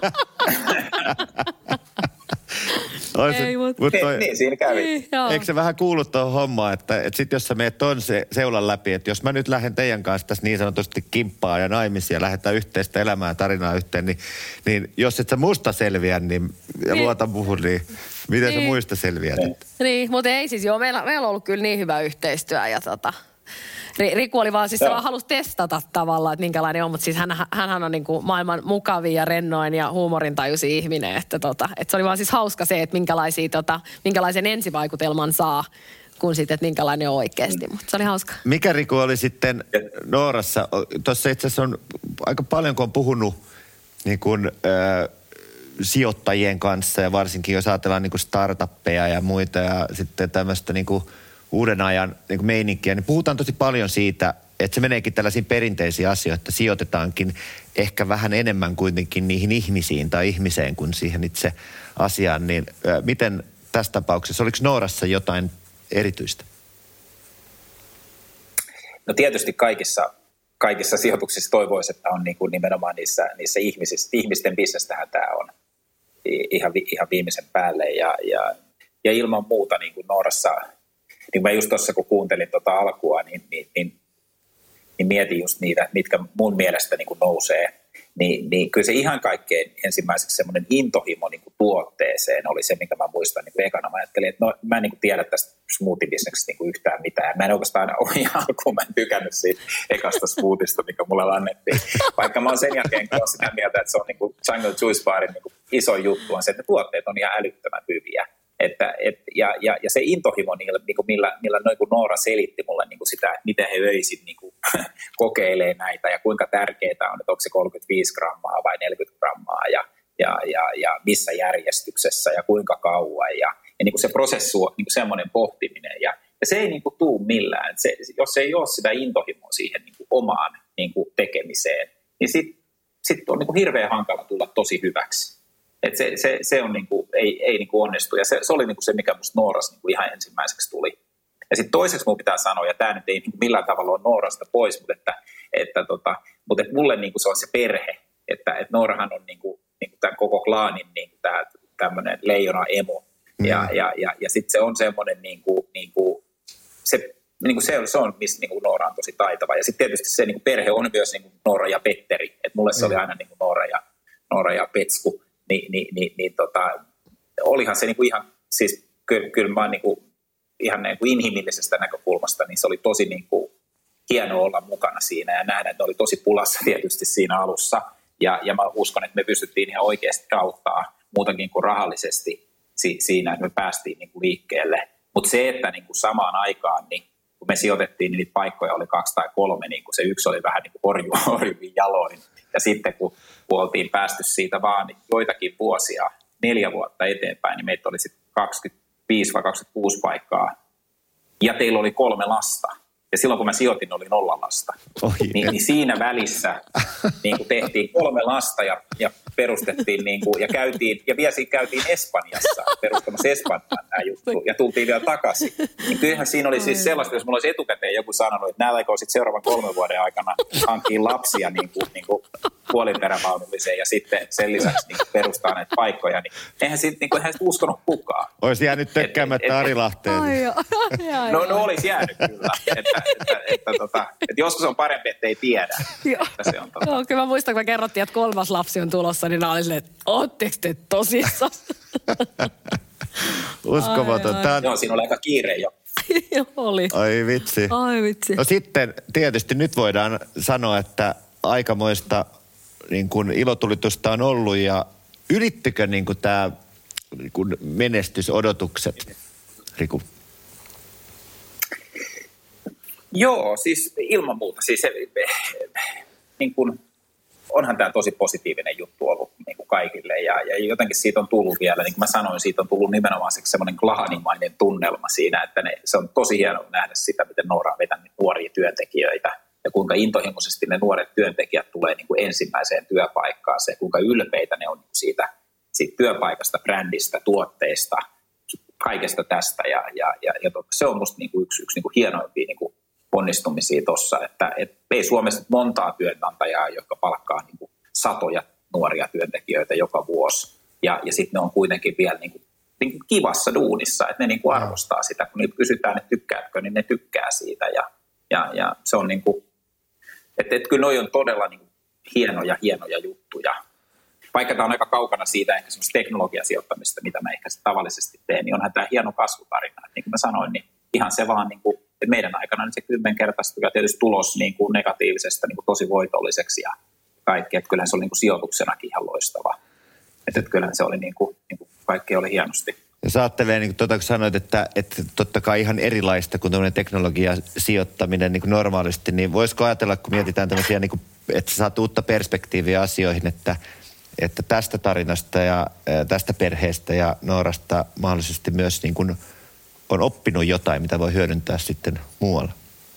Niin, siinä kävi. Eikö se vähän kuulu tuohon hommaan, että sitten jos sä meet ton seulan läpi, että jos mä nyt lähden teidän kanssa tässä niin sanotusti kimppaa ja naimisia, lähdetään yhteistä elämää ja tarinaa yhteen, niin jos et sä musta selviä, niin luota muuhun, niin miten sä muista selviät? Niin, mutta ei siis joo, meillä on ollut kyllä niin hyvä yhteistyö ja Riku oli vaan, siis se vaan halusi testata tavallaan, että minkälainen on, mutta siis hänhän on niin kuin maailman mukavin ja rennoin ja huumorintajuisin ihminen, että se oli vaan siis hauska se, että minkälaisen ensivaikutelman saa, kun sitten, että minkälainen on oikeasti, mutta se oli hauska. Mikä Riku oli sitten Noorassa? Tuossa itse asiassa on aika paljon, kun on puhunut niin kuin, sijoittajien kanssa ja varsinkin jos ajatellaan niin kuin startuppeja ja muita ja sitten tämmöistä niin kuin uuden ajan niin kuin meininkiä, niin puhutaan tosi paljon siitä, että se meneekin tällaisiin perinteisiin asioihin, että sijoitetaankin ehkä vähän enemmän kuitenkin niihin ihmisiin tai ihmiseen kuin siihen itse asiaan. Niin miten tässä tapauksessa, oliko Noorassa jotain erityistä? No tietysti kaikissa sijoituksissa toivoisi, että on niin kuin nimenomaan niissä ihmisten bisnestähän tämä on ihan viimeisen päälle ja ilman muuta niin kuin Noorassa. Niin mä just tuossa, kun kuuntelin alkua, niin mietin just niitä, mitkä mun mielestä niin kuin nousee. Niin kyllä se ihan kaikkein ensimmäiseksi semmoinen intohimo niin kuin tuotteeseen oli se, minkä mä muistan niin kuin ekana. Mä ajattelin, että mä en niin kuin tiedä tästä smoothie-bisneksestä niin kuin yhtään mitään. Mä en oikeastaan ihan alkuun, mä en tykännyt siitä ekasta smoothista, mikä mulle annettiin. Vaikka mä oon sen jälkeen kyllä sitä mieltä, että se on niin kuin Jungle Juice Barin niin kuin iso juttu on se, että ne tuotteet on ihan älyttömän hyviä. Ja se intohimo, niin kuin millä noin kun Noora selitti mulle niin kuin sitä, että miten he öisin niin kuin kokeilee näitä ja kuinka tärkeää on, että onko se 35 grammaa vai 40 grammaa ja missä järjestyksessä ja kuinka kauan ja niin kuin se prosessi on niin kuin semmoinen pohtiminen ja se ei niin kuin tule millään. Jos ei ole sitä intohimoa siihen niin kuin omaan niin kuin tekemiseen, niin sit on niin kuin hirveän hankala tulla tosi hyväksi. Että se on niinku, ei niinku onnistu. Ja se oli niinku se, mikä musta Noorassa niinku ihan ensimmäiseksi Ja sitten toiseksi mun pitää sanoa, ja tämä nyt ei millään tavalla ole Noorasta pois, mutta että mulle niin kuin se on se perhe, että Noorahan on niin kuin tämän koko klaanin niin kuin tämmöinen leijona emo. Ja sitten se on semmoinen, se on, missä niin kuin Noora on tosi taitava. Ja sitten tietysti se niin kuin perhe on myös niin kuin Noora ja Petteri. Että mulle se oli aina niin kuin Noora ja Petsku. Olihan se niin kuin ihan, siis kyllä mä niin kuin, ihan niin kuin inhimillisestä näkökulmasta, niin se oli tosi niin kuin hienoa olla mukana siinä ja nähdä, että ne oli tosi pulassa tietysti siinä alussa. Ja mä uskon, että me pystyttiin ihan oikeasti auttaa muutakin kuin rahallisesti siinä, että me päästiin niin kuin liikkeelle. Mutta se, että niin kuin samaan aikaan, niin kun me sijoitettiin, niin niitä paikkoja oli 2 tai 3, niin kuin se yksi oli vähän niin kuin horjuvin jaloin. Ja sitten kun oltiin päästy siitä vaan niin joitakin vuosia, 4 vuotta eteenpäin, niin meitä oli sitten 25 vai 26 paikkaa. Ja teillä oli 3 lasta. Ja silloin kun mä sijoitin, oli 0 lasta. Niin siinä välissä niin kuin tehtiin 3 lasta ja perustettiin käytiin Espanjassa perustamassa Espanjaan tämä juttu ja tultiin vielä takaisin. Niin kyllähän siinä oli siis sellaista, jos mulla olisi etukäteen joku sanonut, että näillä aikoo sitten seuraavan 3 vuoden aikana hankkiin lapsia niin kuin puoliperävaunulliseen ja sitten sen lisäksi niin perustaa näitä paikkoja, niin eihän siitä uskonut kukaan. Olisi jäänyt tökkäämättä Ari Lahteen. No olisi jäänyt kyllä. Että joskus on parempi, että ei tiedä. Että se on Joo, kyllä mä muistan, kun me kerrottiin, että 3. lapsi on tulossa, niin nämä oli silleen, että ootteko te tosissaan? Uskomaton. Joo, siinä oli aika kiire jo. Oli. Ai vitsi. No sitten tietysti nyt voidaan sanoa, että aikamoista niin kuin ilotulitusta on ollut ja ylittikö niin kuin tämä niin kuin menestysodotukset, Riku? Joo, siis ilman muuta. Siis, niin kuin, onhan tämä tosi positiivinen juttu ollut niin kuin kaikille ja jotenkin siitä on tullut vielä, niin kuin mä sanoin, siitä on tullut nimenomaan semmoinen klaanimainen tunnelma siinä, että se on tosi hienoa nähdä sitä, miten Noora on vetänyt nuoria työntekijöitä ja kuinka intohimoisesti ne nuoret työntekijät tulee niin kuin ensimmäiseen työpaikkaan, se kuinka ylpeitä ne on siitä työpaikasta, brändistä, tuotteista, kaikesta tästä ja se on musta niin kuin yksi niin kuin hienoimpia niin kuin onnistumisia tuossa, että ei Suomessa montaa työnantajaa, jotka palkkaa niin kuin satoja nuoria työntekijöitä joka vuosi. Ja sitten ne on kuitenkin vielä niin kuin kivassa duunissa, että ne niin kuin arvostaa sitä. Kun niitä kysytään, että tykkäätkö, niin ne tykkää siitä. Ja se on niin kuin, että kyllä noi on todella niin kuin hienoja juttuja. Vaikka tämä on aika kaukana siitä ehkä semmoista teknologiasijoittamista, mitä mä ehkä tavallisesti teen, niin onhan tämä hieno kasvutarina. Että niin kuin mä sanoin, niin ihan se vaan niin kuin, että meidän aikana niin se 10-kertaistui ja tietysti tulos niin kuin negatiivisesta niin kuin tosi voitolliseksi ja kaikki. Että kyllähän se oli niin kuin sijoituksenakin ihan loistava. Että kyllähän se oli niin kuin kaikki oli hienosti. Ja sä ajattelee, niin kuin kun sanoit, että totta kai ihan erilaista kuin tämmöinen teknologiasijoittaminen niin kuin normaalisti, niin voisiko ajatella, kun mietitään tämmöisiä, niin kuin, että sä saat uutta perspektiiviä asioihin, että tästä tarinasta ja tästä perheestä ja Noorasta mahdollisesti myös niin kuin on oppinut jotain, mitä voi hyödyntää sitten muualla?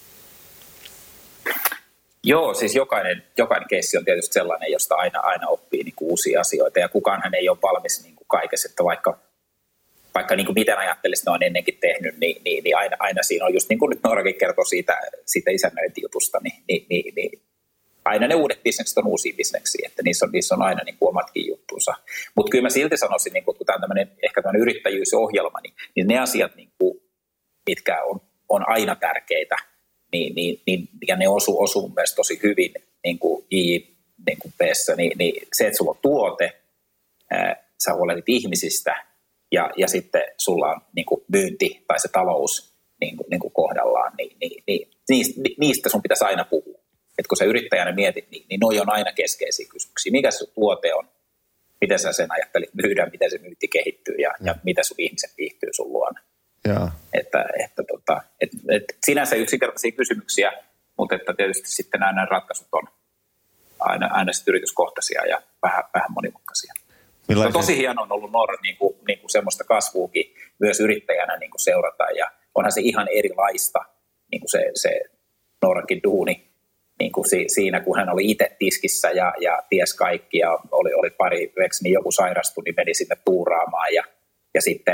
Joo, siis jokainen keissi on tietysti sellainen, josta aina oppii niin kuin uusia asioita ja kukaanhan ei ole valmis niin kuin kaikessa, että vaikka niin kuin miten ajattelisit, ne on ennenkin tehnyt, niin aina siinä on just niin kuin nyt Noorakin kertoo siitä isännöintijutusta, niin aina ne uudet bisnekset on uusia bisneksiä, että niissä on aina niin kuin omatkin juttunsa. Mutta kyllä mä silti sanoisin, niin kun tämä on ehkä tämmöinen yrittäjyysohjelma, niin ne asiat, niin kuin, mitkä on aina tärkeitä, ja ne osuu mun mielestä tosi hyvin niin kuin JJP:ssä, niin se, että sulla on tuote, sä huolehdit ihmisistä, ja sitten sulla on niin kuin myynti tai se talous niin kuin kohdallaan, niin niistä sun pitäisi aina puhua. Että kun sä yrittäjänä mietit, niin noi on aina keskeisiä kysymyksiä. Mikä sun tuote on? Miten sä sen ajattelit myydä? Miten se myynti kehittyy? Ja mitä sun ihmiset viihtyy sun luona? Että sinänsä yksinkertaisia kysymyksiä, mutta että tietysti sitten nämä ratkaisut on aina sitten yrityskohtaisia ja vähän monimutkaisia. No, tosi hieno on ollut Noora niin kuin semmoista kasvuukin myös yrittäjänä niin kuin seurata. Ja onhan se ihan erilaista niin kuin se Noorankin duuni. Niin kuin siinä, kun hän oli itse tiskissä ja ties kaikki ja oli pari veksi, niin joku sairastui, niin meni sinne tuuraamaan ja sitten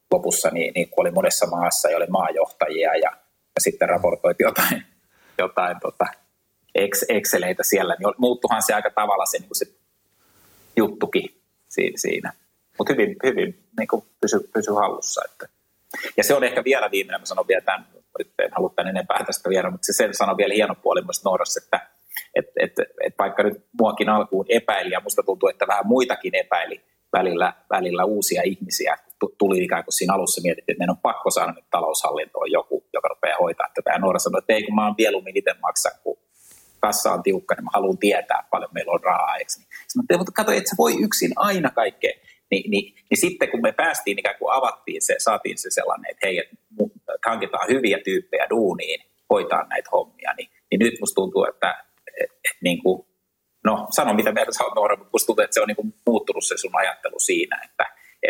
lopussa, niin kun oli monessa maassa ja oli maajohtajia ja sitten raportoit jotain Exceleitä siellä, niin muuttuhan se aika tavalla se, niin se juttukin siinä. Mutta hyvin niin pysy hallussa. Että. Ja se on ehkä vielä viimeinen, mä sanon vielä tämän, en halua tämän enempää tästä vielä, mutta sen sanon vielä hieno puoli myös Noorassa, että vaikka nyt muakin alkuun epäili, ja musta tuntuu, että vähän muitakin epäili välillä uusia ihmisiä, tuli ikään kuin siinä alussa mietittiin, että meidän on pakko saada nyt taloushallintoon joku, joka rupeaa hoitaa tätä. Ja Noora sanoi, että ei kun mä oon mieluummin itse maksaa, kun kassa on tiukka, niin mä haluan tietää paljon meillä on rahaa. Mutta kato, että se voi yksin aina kaikkea. Niin sitten kun me päästiin ikään kuin avattiin se, saatiin se sellainen, että hei, hankitaan hyviä tyyppejä duuniin, hoitaa näitä hommia, niin nyt musta tuntuu, että niin kuin, no sano mitä mieltä sä oot Noora, mutta musta tuntuu, että se on niin kuin muuttunut se sun ajattelu siinä, että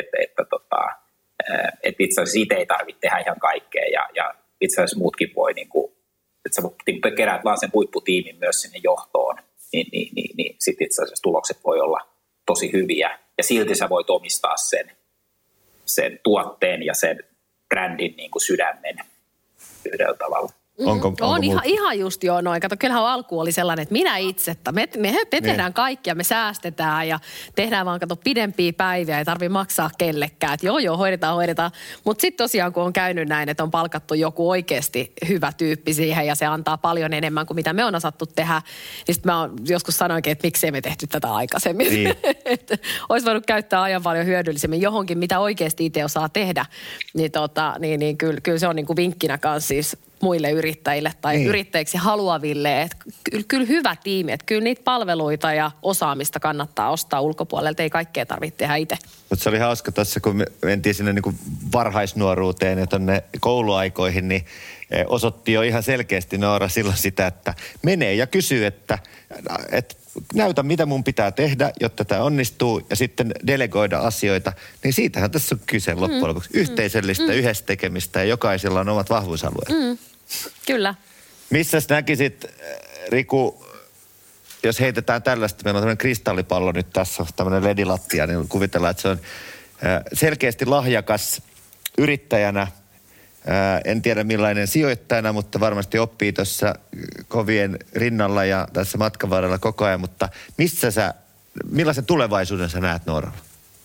itse asiassa itse ei tarvitse tehdä ihan kaikkea ja itse asiassa muutkin voi, niin kuin, että sä keräät vaan sen huipputiimin myös sinne johtoon, niin sitten itse asiassa tulokset voi olla tosi hyviä ja silti sä voit omistaa sen tuotteen ja sen brändin niin kuin sydämen yhdellä tavalla. Onko ihan just joo noin. Kato, kyllähän alku oli sellainen, että minä itse, että me tehdään kaikkia, me säästetään ja tehdään vaan pidempiä päiviä, ei tarvitse maksaa kellekään. Että joo, hoidetaan. Mutta sitten tosiaan, kun on käynyt näin, että on palkattu joku oikeasti hyvä tyyppi siihen ja se antaa paljon enemmän kuin mitä me on osattu tehdä, niin sitten mä joskus sanoinkin, että miksei me tehty tätä aikaisemmin. Niin. Olisi voinut käyttää ajan paljon hyödyllisemmin johonkin, mitä oikeasti itse osaa tehdä. Niin kyllä se on niin kuin vinkkinä kanssa siis muille yrittäjille tai yrittäjiksi haluaville, että kyllä hyvä tiimi, että kyllä niitä palveluita ja osaamista kannattaa ostaa ulkopuolelta, ei kaikkea tarvitse tehdä itse. Mutta se oli hauska tässä, kun me mentiin sinne niin kuin varhaisnuoruuteen ja tuonne kouluaikoihin, niin osoitti jo ihan selkeästi Noora silloin sitä, että menee ja kysyy, että näytä mitä mun pitää tehdä, jotta tämä onnistuu ja sitten delegoida asioita, niin siitähän tässä on kyse loppujen lopuksi. Yhteisöllistä, yhdessä tekemistä ja jokaisella on omat vahvuusalueet. Kyllä. Missäs näkisit, Riku, jos heitetään tällaista, meillä on tämmöinen kristallipallo nyt tässä, tämmöinen ledilattia, niin kuvitellaan, että se on selkeästi lahjakas yrittäjänä. En tiedä millainen sijoittajana, mutta varmasti oppii tuossa kovien rinnalla ja tässä matkan varrella koko ajan. Mutta millaisen tulevaisuuden sä näet Nooralla?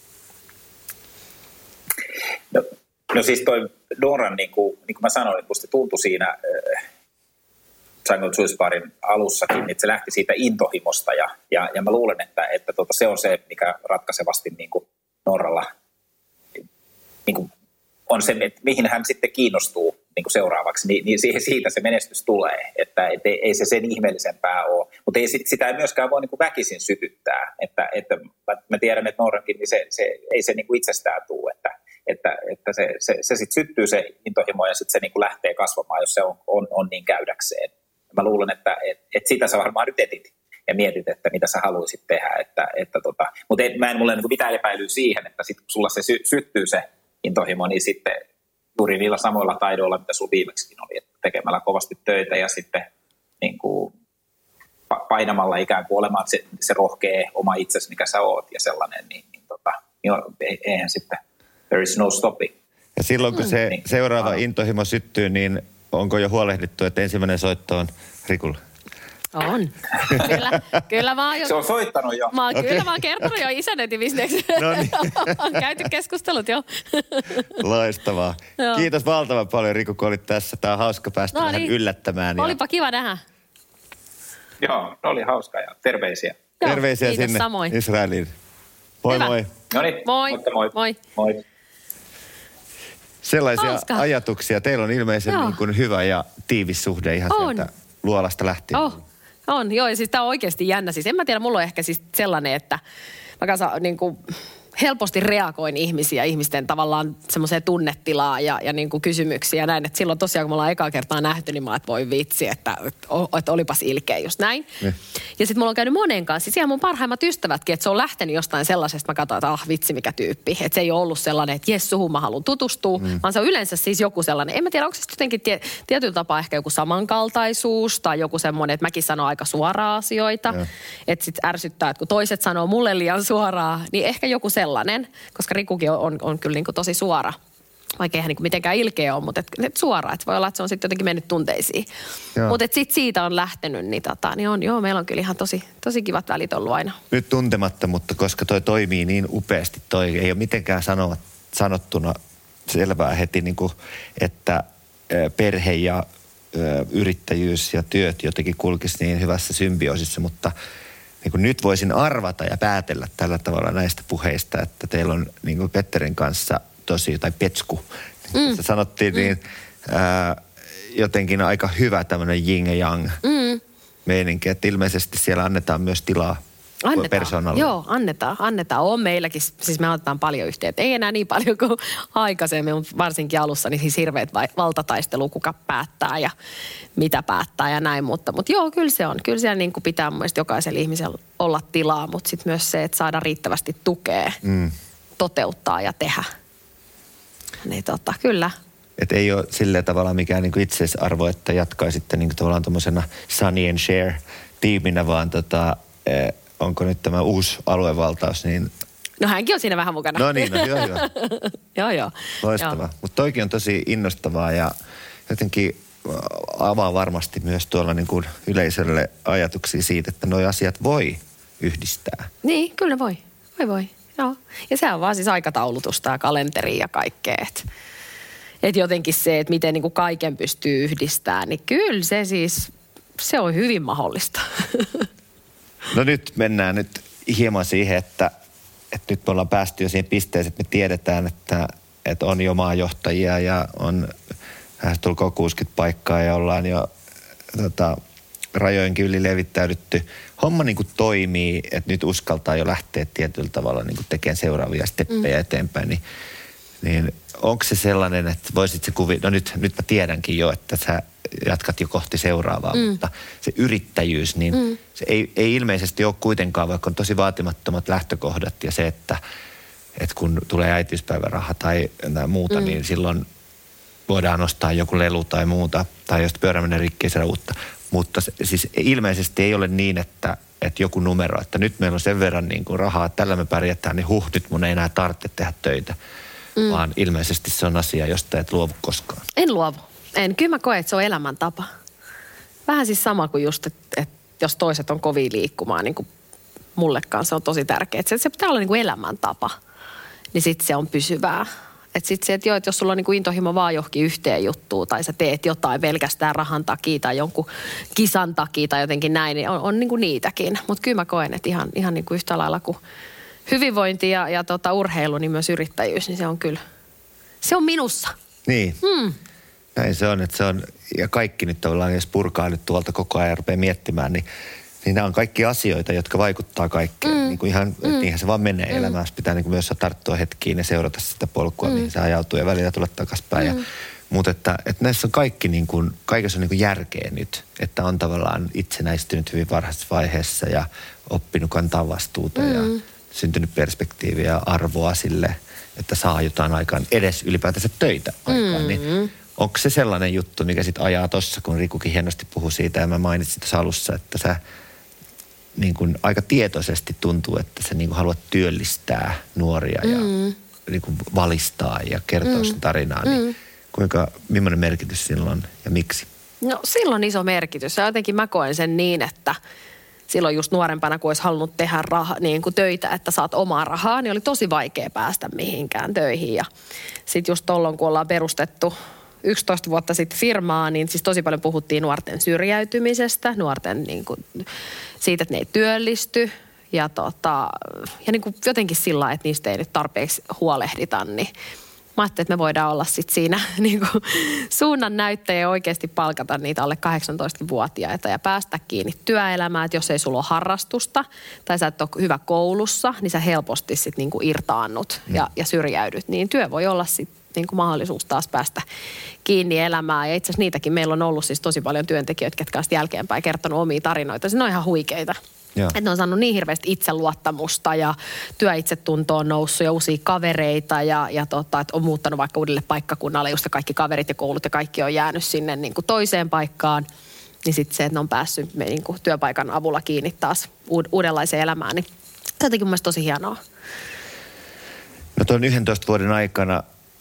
No siis toi Nooran, niin kuin mä sanoin, että musta tuntui siinä Jungle Juice Barin alussakin, että se lähti siitä intohimosta ja mä luulen, että se on se, mikä ratkaisevasti niin kuin Nooralla niin kuin on se, että mihin hän sitten kiinnostuu niin kuin seuraavaksi, niin siitä se menestys tulee, että ei se sen ihmeellisempää ole, mutta sitä ei myöskään voi niin kuin väkisin sytyttää, että mä tiedän, että Noorankin, niin se ei se niin kuin itsestään tule, että se sitten syttyy se intohimo ja sitten se niin kuin lähtee kasvamaan, jos se on niin käydäkseen. Mä luulen, että sitä sä varmaan nyt etit ja mietit, että mitä sä haluaisit tehdä, mutta mä en mulle niin kuin mitään epäilyä siihen, että sitten sulla se syttyy se intohimo, niin sitten juuri niillä samoilla taidoilla, mitä sun viimeksikin oli, että tekemällä kovasti töitä ja sitten niin kuin painamalla ikään kuin olemaan se rohkea oma itsesi, mikä sä oot ja sellainen, niin eihän sitten, there is no stopping. Ja silloin kun se seuraava intohimo syttyy, niin onko jo huolehdittu, että ensimmäinen soitto on Rikulla? On. Kyllä mä oon jo... Se on soittanut jo. Kyllä mä oon kertonut jo Isännöinti-bisneeksi. No niin. On käyty keskustelut jo. Loistavaa. Joo. Kiitos valtavan paljon Riku, kun olit tässä. Tää on hauska päästä vähän yllättämään. Olipa kiva nähdä. Joo, oli hauska ja terveisiä. Terveisiä kiitos, sinne samoin. Israeliin. Moi Hyvä. moi. No niin, moi. Sellaisia hauska ajatuksia. Teillä on ilmeisen niin kuin hyvä ja tiivis suhde ihan sieltä luolasta lähtien. On, joo, ja siis tämä on oikeasti jännä. Siis en mä tiedä, mulla on ehkä siis sellainen, että mä kanssa niin kuin helposti reagoin ihmisten tavallaan semmoiseen tunnetilaan ja niin kuin kysymyksiä ja näin. Että silloin tosiaan, kun me ollaan ekaa kertaa nähty, niin mä että voi vitsi, että olipas ilkeä just näin. Ja sitten mulla on käynyt monen kanssa, siis ihan mun parhaimmat ystävätkin, että se on lähtenyt jostain sellaisesta, mä katsoin, että vitsi mikä tyyppi. Että se ei ole ollut sellainen, että jes, suhun mä haluan tutustua, vaan se on yleensä siis joku sellainen, en mä tiedä, onko se jotenkin tietyllä tapaa ehkä joku samankaltaisuus tai joku semmoinen, että mäkin sanon aika suoraa asioita. Että sit ärsyttää, että kun toiset sanoo mulle liian suoraa, niin ehkä joku sellainen, koska Rikukin on kyllä niin kuin tosi suora. vaikka eihän niin mitenkään ilkeä ole, mutta et suoraan. Että voi olla, että se on sitten jotenkin mennyt tunteisiin. Mutta sitten siitä on lähtenyt, niin meillä on kyllä ihan tosi kivat välit ollut aina. Nyt tuntematta, mutta koska toi toimii niin upeasti, toi ei ole mitenkään sanottuna selvää heti, niin kuin, että perhe ja yrittäjyys ja työt jotenkin kulkisi niin hyvässä symbioosissa, mutta niin kuin nyt voisin arvata ja päätellä tällä tavalla näistä puheista, että teillä on niin kuin Petterin kanssa tai Petsku, niin kuin sanottiin, niin jotenkin aika hyvä tämmöinen yin ja yang meininki, että ilmeisesti siellä annetaan myös tilaa persoonalle. Joo, annetaan. On meilläkin, siis me otetaan paljon yhteyttä. Ei enää niin paljon kuin aikaisemmin, mutta varsinkin alussa niin siis hirveät valtataistelu, kuka päättää ja mitä päättää ja näin. Mutta joo, kyllä se on. Kyllä siellä niin kuin pitää mun mielestä jokaisella ihmisellä olla tilaa, mutta sitten myös se, että saada riittävästi tukea, toteuttaa ja tehdä. Niin kyllä. Että ei ole silleen tavallaan mikään niinku itseisarvo, että jatkaisitte niinku tavallaan tuommoisena Sunny and Share-tiiminä, vaan onko nyt tämä uusi aluevaltaus, niin... No hänkin on siinä vähän mukana. No niin, hyvä. Joo. Loistavaa. Mutta toikin on tosi innostavaa ja jotenkin avaa varmasti myös tuolla niin kuin yleisölle ajatuksia siitä, että nuo asiat voi yhdistää. Niin, kyllä voi. Voi. Joo. Ja se on vaan siis aikataulutusta ja kalenteria ja kaikkea. Että jotenkin se, että miten niin kuin kaiken pystyy yhdistämään, niin kyllä se on hyvin mahdollista. No nyt mennään hieman siihen, että nyt me ollaan päästy jo siihen pisteeseen, että me tiedetään, että on jo maajohtajia ja on tulkoon 60 paikkaa ja ollaan jo rajojenkin yli levittäydytty. Homma niin kuin toimii, että nyt uskaltaa jo lähteä tietyllä tavalla niin kuin tekemään seuraavia steppejä eteenpäin. Niin onko se sellainen, että voisit se no nyt mä tiedänkin jo, että sä jatkat jo kohti seuraavaa, mutta se yrittäjyys, niin se ei ilmeisesti ole kuitenkaan, vaikka on tosi vaatimattomat lähtökohdat ja se, että kun tulee äitiyspäiväraha tai muuta, niin silloin voidaan ostaa joku lelu tai muuta, tai jos pyörä menee rikki, saada uutta. Mutta siis ilmeisesti ei ole niin, että joku numero, että nyt meillä on sen verran niin kuin rahaa, että tällä me pärjätään, niin nyt mun ei enää tarvitse tehdä töitä. Vaan ilmeisesti se on asia, josta et luovu koskaan. En luovu. Kyllä mä koen, että se on elämäntapa. Vähän siis sama kuin just, että jos toiset on kovin liikkumaan, niin kuin mullekaan se on tosi tärkeää. Se pitää olla niin kuin elämäntapa, niin sitten se on pysyvää. Että sitten se, että jos sulla on niin kuin intohimo vaan johonkin yhteen juttuun, tai sä teet jotain pelkästään rahan takia tai jonkun kisan takia tai jotenkin näin, niin on niin kuin niitäkin. Mutta kyllä mä koen, että ihan niin kuin yhtä lailla kuin hyvinvointi ja urheilu, niin myös yrittäjyys, niin se on kyllä, se on minussa. Niin. Näin se on, että se on, ja kaikki nyt tavallaan, jos purkaa nyt tuolta koko ajan ja rupeaa miettimään, niin nämä on kaikki asioita, jotka vaikuttaa kaikkeen. Niin kuin niinhän se vaan menee elämässä. Pitää niin kuin myös tarttua hetkiin ja seurata sitä polkua, mihin se ajautuu ja välillä tulla takaspäin. Mutta että näissä on kaikki niin kuin, kaikessa on niin kuin järkeä nyt, että on tavallaan itsenäistynyt hyvin varhaisessa vaiheessa ja oppinut kantaa vastuuta ja syntynyt perspektiiviä ja arvoa sille, että saa jotain aikaan, edes ylipäätänsä töitä aikaan. Niin onko se sellainen juttu, mikä sitten ajaa tossa, kun Rikukin hienosti puhui siitä ja mä mainitsin tuossa alussa, että sä niin kuin aika tietoisesti tuntuu, että sä niin kuin haluat työllistää nuoria ja niin kuin valistaa ja kertoa sen tarinaa, niin millainen merkitys sillä on ja miksi? No sillä on iso merkitys ja jotenkin mä koen sen niin, että silloin just nuorempana, kun olisi halunnut tehdä niin kuin töitä, että saat omaa rahaa, niin oli tosi vaikea päästä mihinkään töihin. Ja sitten just tolloin, kun ollaan perustettu 11 vuotta sitten firmaa, niin siis tosi paljon puhuttiin nuorten syrjäytymisestä, nuorten niin kuin siitä, että ne ei työllisty. Ja niin kuin jotenkin sillä, että niistä ei nyt tarpeeksi huolehdita, niin mä ajattelin, että me voidaan olla sitten siinä niin kuin suunnan näyttäjä ja oikeasti palkata niitä alle 18-vuotiaita ja päästä kiinni työelämään, että jos ei sulla ole harrastusta tai sä et ole hyvä koulussa, niin sä helposti sitten niin kuin irtaannut ja syrjäydyt. Niin työ voi olla sitten niin kuin mahdollisuus taas päästä kiinni elämään. Ja itse asiassa niitäkin meillä on ollut siis tosi paljon työntekijöitä, ketkä on jälkeenpäin kertonut omia tarinoita. Ne on ihan huikeita. Että ne on saanut niin hirveästi itseluottamusta ja työitsetunto on noussut ja uusia kavereita ja että on muuttanut vaikka uudelle paikkakunnalle, just kaikki kaverit ja koulut ja kaikki on jäänyt sinne niin kuin toiseen paikkaan. Niin sitten se, että ne on päässyt niin kuin työpaikan avulla kiinni taas uudenlaiseen elämään, niin se on jotenkin mun mielestä tosi hienoa. No tuon 11 vuoden aikana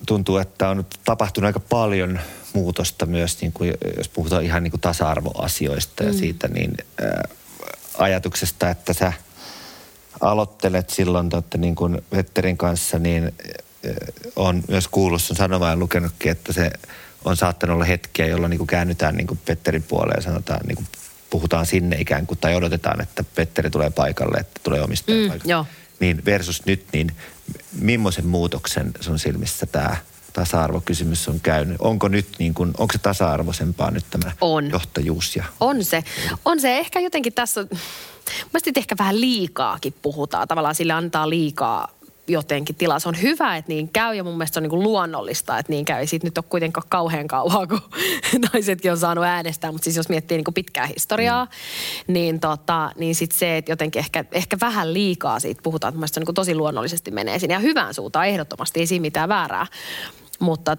tuntuu, että on tapahtunut aika paljon muutosta myös, niin kuin, jos puhutaan ihan niin kuin tasa-arvoasioista ja siitä, niin ajatuksesta, että sä aloittelet silloin niin kuin Petterin kanssa, niin on myös kuullut sun sanomaan ja lukenutkin, että se on saattanut olla hetkiä, jolloin niin kuin käännytään niin kuin Petterin puoleen ja sanotaan, niin kuin puhutaan sinne ikään kuin, tai odotetaan, että Petteri tulee paikalle, että tulee omistaja paikalle. Niin versus nyt, niin millaisen muutoksen sun silmissä tämä tasa-arvokysymys on käynyt? Onko nyt niin kuin, onko se tasa-arvoisempaa nyt tämä johtajuus? On se ehkä jotenkin tässä, mielestäni ehkä vähän liikaakin puhutaan. Tavallaan sille antaa liikaa jotenkin tilaa. Se on hyvä, että niin käy ja mun mielestä se on niin kuin luonnollista, että niin käy. Ei siitä nyt ole kuitenkaan kauhean kauan, kun naisetkin on saanut äänestää, mutta siis jos miettii niin kuin pitkää historiaa, niin sitten se, että jotenkin ehkä vähän liikaa siitä puhutaan, että mun mielestä se niin kuin tosi luonnollisesti menee sinne. Ja hyvään suuntaan ehdottomasti, ei siinä mitään väärää. Mutta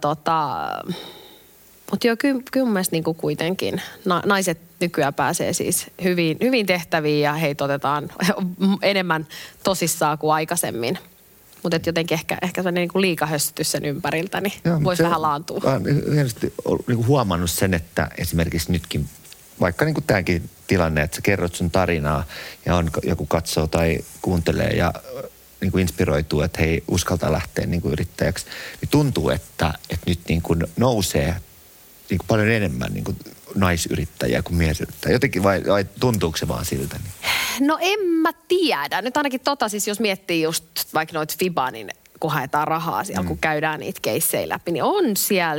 joo, kyllä mun mielestä niin kuin kuitenkin naiset nykyään pääsee siis hyvin tehtäviin ja heitä otetaan enemmän tosissaan kuin aikaisemmin. Mutta jotenkin ehkä sellainen niin kuin liikahössytys sen ympäriltä, niin voisi vähän laantua. Olen hienosti niin huomannut sen, että esimerkiksi nytkin, vaikka niin kuin tämäkin tilanne, että sä kerrot sun tarinaa ja joku katsoo tai kuuntelee ja niin kuin inspiroituu, että hei, uskaltaa lähteä niin kuin yrittäjäksi, niin tuntuu, että nyt niin kuin nousee niin kuin paljon enemmän niin kuin naisyrittäjiä kuin miesyrittäjiä. Jotenkin vai tuntuuko se vaan siltä? Niin? No en mä tiedä. Nyt ainakin siis jos miettii just vaikka noita FIBA, niin kun haetaan rahaa siellä, kun käydään niitä keissejä läpi, niin on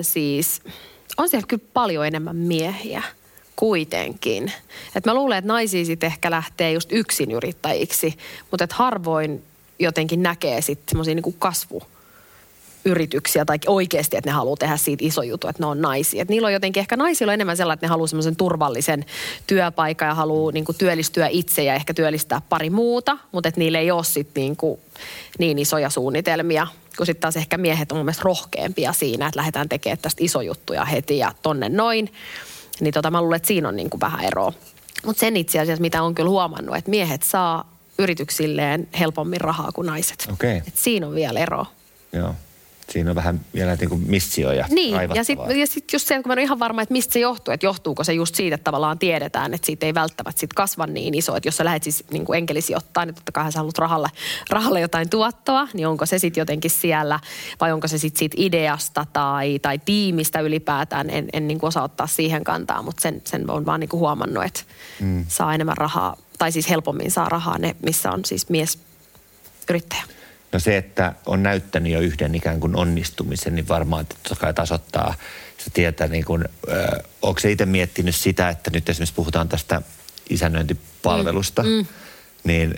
siellä kyllä paljon enemmän miehiä kuitenkin. Et mä luulen, että naisia sitten ehkä lähtee just yksin yrittäjiksi, mutta että harvoin jotenkin näkee sitten semmoisia niinku kasvuyrityksiä tai oikeasti, että ne haluaa tehdä siitä iso juttu, että ne on naisia. Että niillä on jotenkin, ehkä naisilla on enemmän sellainen, että ne haluaa semmoisen turvallisen työpaikan ja haluaa niinku työllistyä itse ja ehkä työllistää pari muuta, mutta että niillä ei ole sitten niinku niin isoja suunnitelmia, kun sitten taas ehkä miehet on mun mielestä rohkeampia siinä, että lähdetään tekemään tästä iso juttuja heti ja tonne noin. Niin mä luulen, että siinä on niinku vähän eroa. Mutta sen itse asiassa, mitä on kyllä huomannut, että miehet saa yrityksilleen helpommin rahaa kuin naiset. Okei. Et siinä on vielä ero. Joo. Siinä on vähän vielä niin kuin missioja niin, ja sitten just se, kun mä en ole ihan varma, että mistä se johtuu. Että johtuuko se just siitä, että tavallaan tiedetään, että siitä ei välttämättä sit kasva niin iso. Että jos sä lähdet siis niin kuin enkelisijoittaa, niin totta kai sä haluat rahalle jotain tuottoa, niin onko se sitten jotenkin siellä, vai onko se sitten siitä ideasta tai tiimistä ylipäätään. En niin kuin osaa ottaa siihen kantaa, mutta sen on vaan niin kuin huomannut, että saa enemmän rahaa, tai siis helpommin saa rahaa ne, missä on siis miesyrittäjä. No se, että on näyttänyt jo yhden ikään kuin onnistumisen, niin varmaan totta kai tasoittaa se tietää niin kuin, onko se itse miettinyt sitä, että nyt esimerkiksi puhutaan tästä isännöintipalvelusta, niin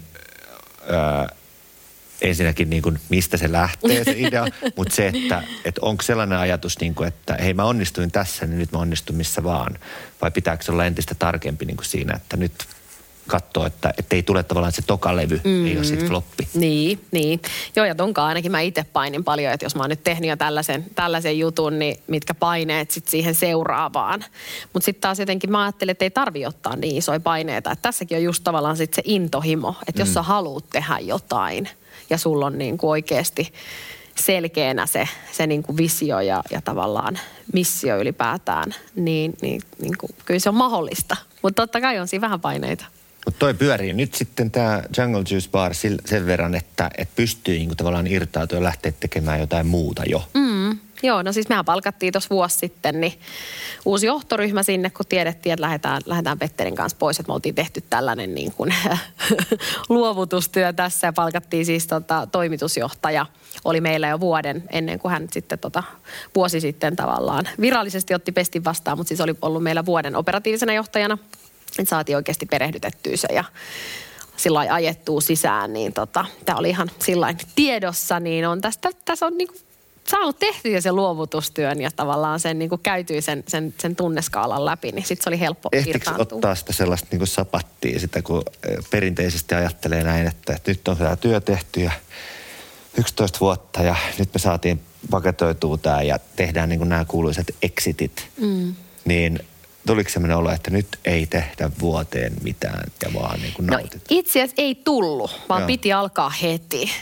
ensinnäkin niin kuin, mistä se lähtee se idea, mutta se, että onko sellainen ajatus, niin kuin, että hei mä onnistuin tässä, niin nyt mä onnistun missä vaan, vai pitääkö olla entistä tarkempi niin kuin siinä, että nyt katsoa, että ei tule tavallaan se tokalevy, ei ole sitten floppi. Niin. Joo, ja tonkaan ainakin mä itse painin paljon, että jos mä oon nyt tehnyt jo tällaisen jutun, niin mitkä paineet sitten siihen seuraavaan. Mutta sitten taas jotenkin mä ajattelin, että ei tarvitse ottaa niin isoja paineita. Että tässäkin on just tavallaan sitten se intohimo, että jos sä haluat tehdä jotain ja sulla on niin kuin oikeasti selkeänä se niin kuin visio ja tavallaan missio ylipäätään, niin kuin, kyllä se on mahdollista. Mutta totta kai on siinä vähän paineita. Mutta toi pyörii nyt sitten tämä Jungle Juice Bar sen verran, että pystyy niinku tavallaan irtautua ja lähteä tekemään jotain muuta jo. Joo, no siis mehän palkattiin tuossa vuosi sitten niin uusi johtoryhmä sinne, kun tiedettiin, että lähdetään Petterin kanssa pois. Että me oltiin tehty tällainen niin kuin luovutustyö tässä ja palkattiin siis toimitusjohtaja. Oli meillä jo vuoden ennen kuin hän sitten vuosi sitten tavallaan virallisesti otti pestin vastaan, mutta siis oli ollut meillä vuoden operatiivisena johtajana. Että saatiin oikeasti perehdytettyä se ja sillä lailla ajettua sisään, niin tämä oli ihan sillain tiedossa, niin on tässä on niinku saanut tehtyä sen luovutustyön ja tavallaan sen niinku käytyy sen tunneskaalan läpi, niin sitten se oli helppo irtaantua. Ehtikö ottaa sitä sellaista niinku sapattia, sitä kun perinteisesti ajattelee näin, että nyt on tämä työ tehty ja 11 vuotta ja nyt me saatiin paketoitua tämä ja tehdään niinku nämä kuuluisat exitit, niin tuliko sellainen olo, että nyt ei tehdä vuoteen mitään ja vaan niin kuin nautitaan? No itse asiassa ei tullut, vaan piti alkaa heti.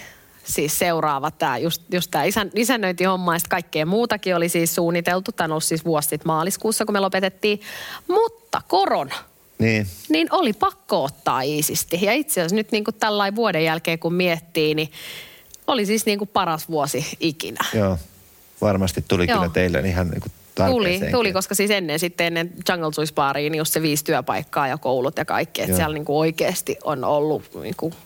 siis seuraava tämä just tämä isännöintihomma ja sitten kaikkea muutakin oli siis suunniteltu. Tämä on ollut siis vuosi sitten maaliskuussa, kun me lopetettiin. Mutta korona. Niin oli pakko ottaa iisisti. Ja itse asiassa nyt niin kuin tällainen vuoden jälkeen, kun miettii, niin oli siis niin kuin paras vuosi ikinä. Joo, varmasti tuli kyllä teille ihan niin kuin tarpeeseen. Tuli, koska siis ennen Jungle Juice Bariin niin just se 5 työpaikkaa ja koulut ja kaikki. Että siellä niin kuin oikeasti on ollut niin kuin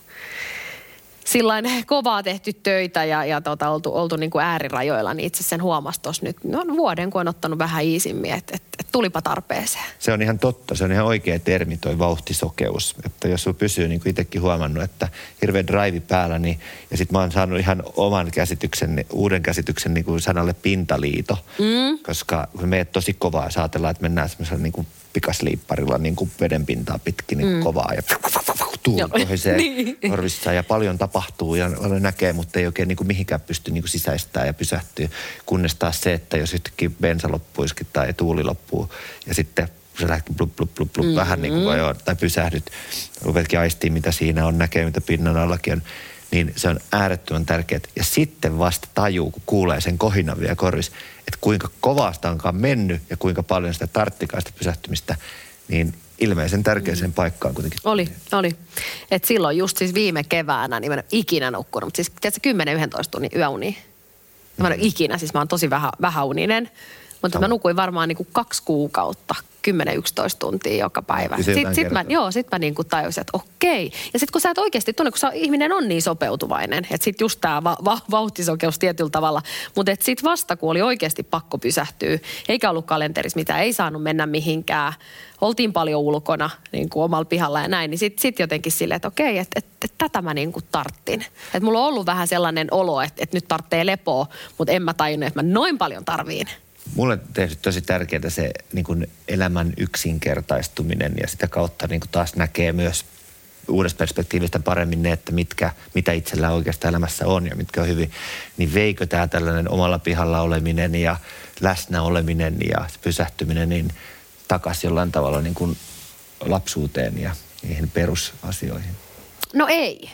sillain kovaa tehty töitä ja oltu niin kuin äärirajoilla, niin itse sen huomasi tuossa nyt vuoden, kun on ottanut vähän iisimmin, että tulipa tarpeeseen. Se on ihan totta, se on ihan oikea termi toi vauhtisokeus. Että jos sulla pysyy, niin kuin itsekin huomannut, että hirveä drive päällä, niin, ja sitten mä oon saanut ihan oman käsityksen, uuden käsityksen niin kuin sanalle pintaliito, koska kun meet tosi kovaa ja saatellaan, että mennään semmoisella niin kuin pikasliipparilla niin kuin vedenpintaa pitkin niin kovaa ja tuuli kohisee korvissa ja paljon tapahtuu ja paljon näkee, mutta ei oikein niin kuin mihinkään pysty niin kuin sisäistämään ja pysähtyä. Kunnes taas se, että jos yhtäkkiä bensa loppuisikin tai tuuli loppuu ja sitten se lähtee blup, vähän niin kuin tai pysähdyt, ruvetkin aistiin mitä siinä on, näkee mitä pinnan allakin on, niin se on äärettömän tärkeää. Ja sitten vasta tajuu, kun kuulee sen kohinan vielä korvissa, että kuinka kovasta onkaan mennyt ja kuinka paljon sitä tarttikaa sitä pysähtymistä, niin ilmeisen tärkeäseen paikkaan kuitenkin. Oli. Et silloin just siis viime keväänä, niin mä en ole ikinä nukkunut, mutta siis tiedätkö 10-11 tunnin yöunia. Mä en ole ikinä, siis mä oon tosi vähäuninen, mutta mä nukuin varmaan niin kuin 2 kuukautta, 10-11 tuntia joka päivä. Sitten mä niin kuin tajusin, että okei. Ja sitten kun sä et oikeasti tunne, kun ihminen on niin sopeutuvainen, että sitten just tää vauhtisokeus tietyllä tavalla, mutta että sitten vasta kun oli oikeasti pakko pysähtyä, eikä ollut kalenterissa mitään, ei saanut mennä mihinkään, oltiin paljon ulkona niin kuin omalla pihalla ja näin, niin sitten jotenkin silleen, että okei, että tätä mä niin kuin tarttin. Että mulla on ollut vähän sellainen olo, että nyt tarvitsee lepoa, mutta en mä tajunnut, että mä noin paljon tarviin. Mulle on tehty tosi tärkeää se niin kuin elämän yksinkertaistuminen ja sitä kautta niin kuin taas näkee myös uudesta perspektiivistä paremmin ne, että mitä itsellä oikeastaan elämässä on ja mitkä on hyvin. Niin veikö tämä tällainen omalla pihalla oleminen ja läsnä oleminen ja pysähtyminen niin takaisin jollain tavalla niin kuin lapsuuteen ja niihin perusasioihin? No ei.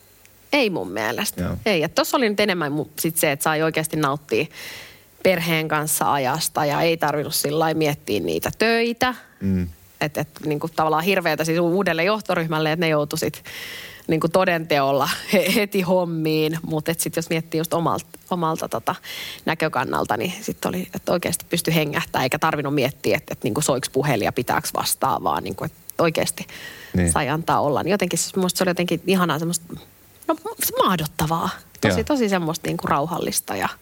Ei mun mielestä. Joo. Ei. Ja tuossa oli nyt enemmän sit se, että sai oikeasti nauttia perheen kanssa ajasta ja ei tarvinnut sillä miettiä niitä töitä. Että niin kuin tavallaan hirveätä siis uudelle johtoryhmälle, että ne joutui sitten niin kuin todenteolla heti hommiin. Mutta sitten jos miettii just omalta näkökannalta, niin sitten oli, että oikeasti pystyi hengähtää eikä tarvinnut miettiä, että niin kuin soiksi puhelin ja pitääkö vastaa, vaan niin kuin, että oikeasti sai antaa olla. Niin jotenkin musta se oli jotenkin ihanaa semmoista, mahdottavaa. Tosi semmoista niin kuin rauhallista ja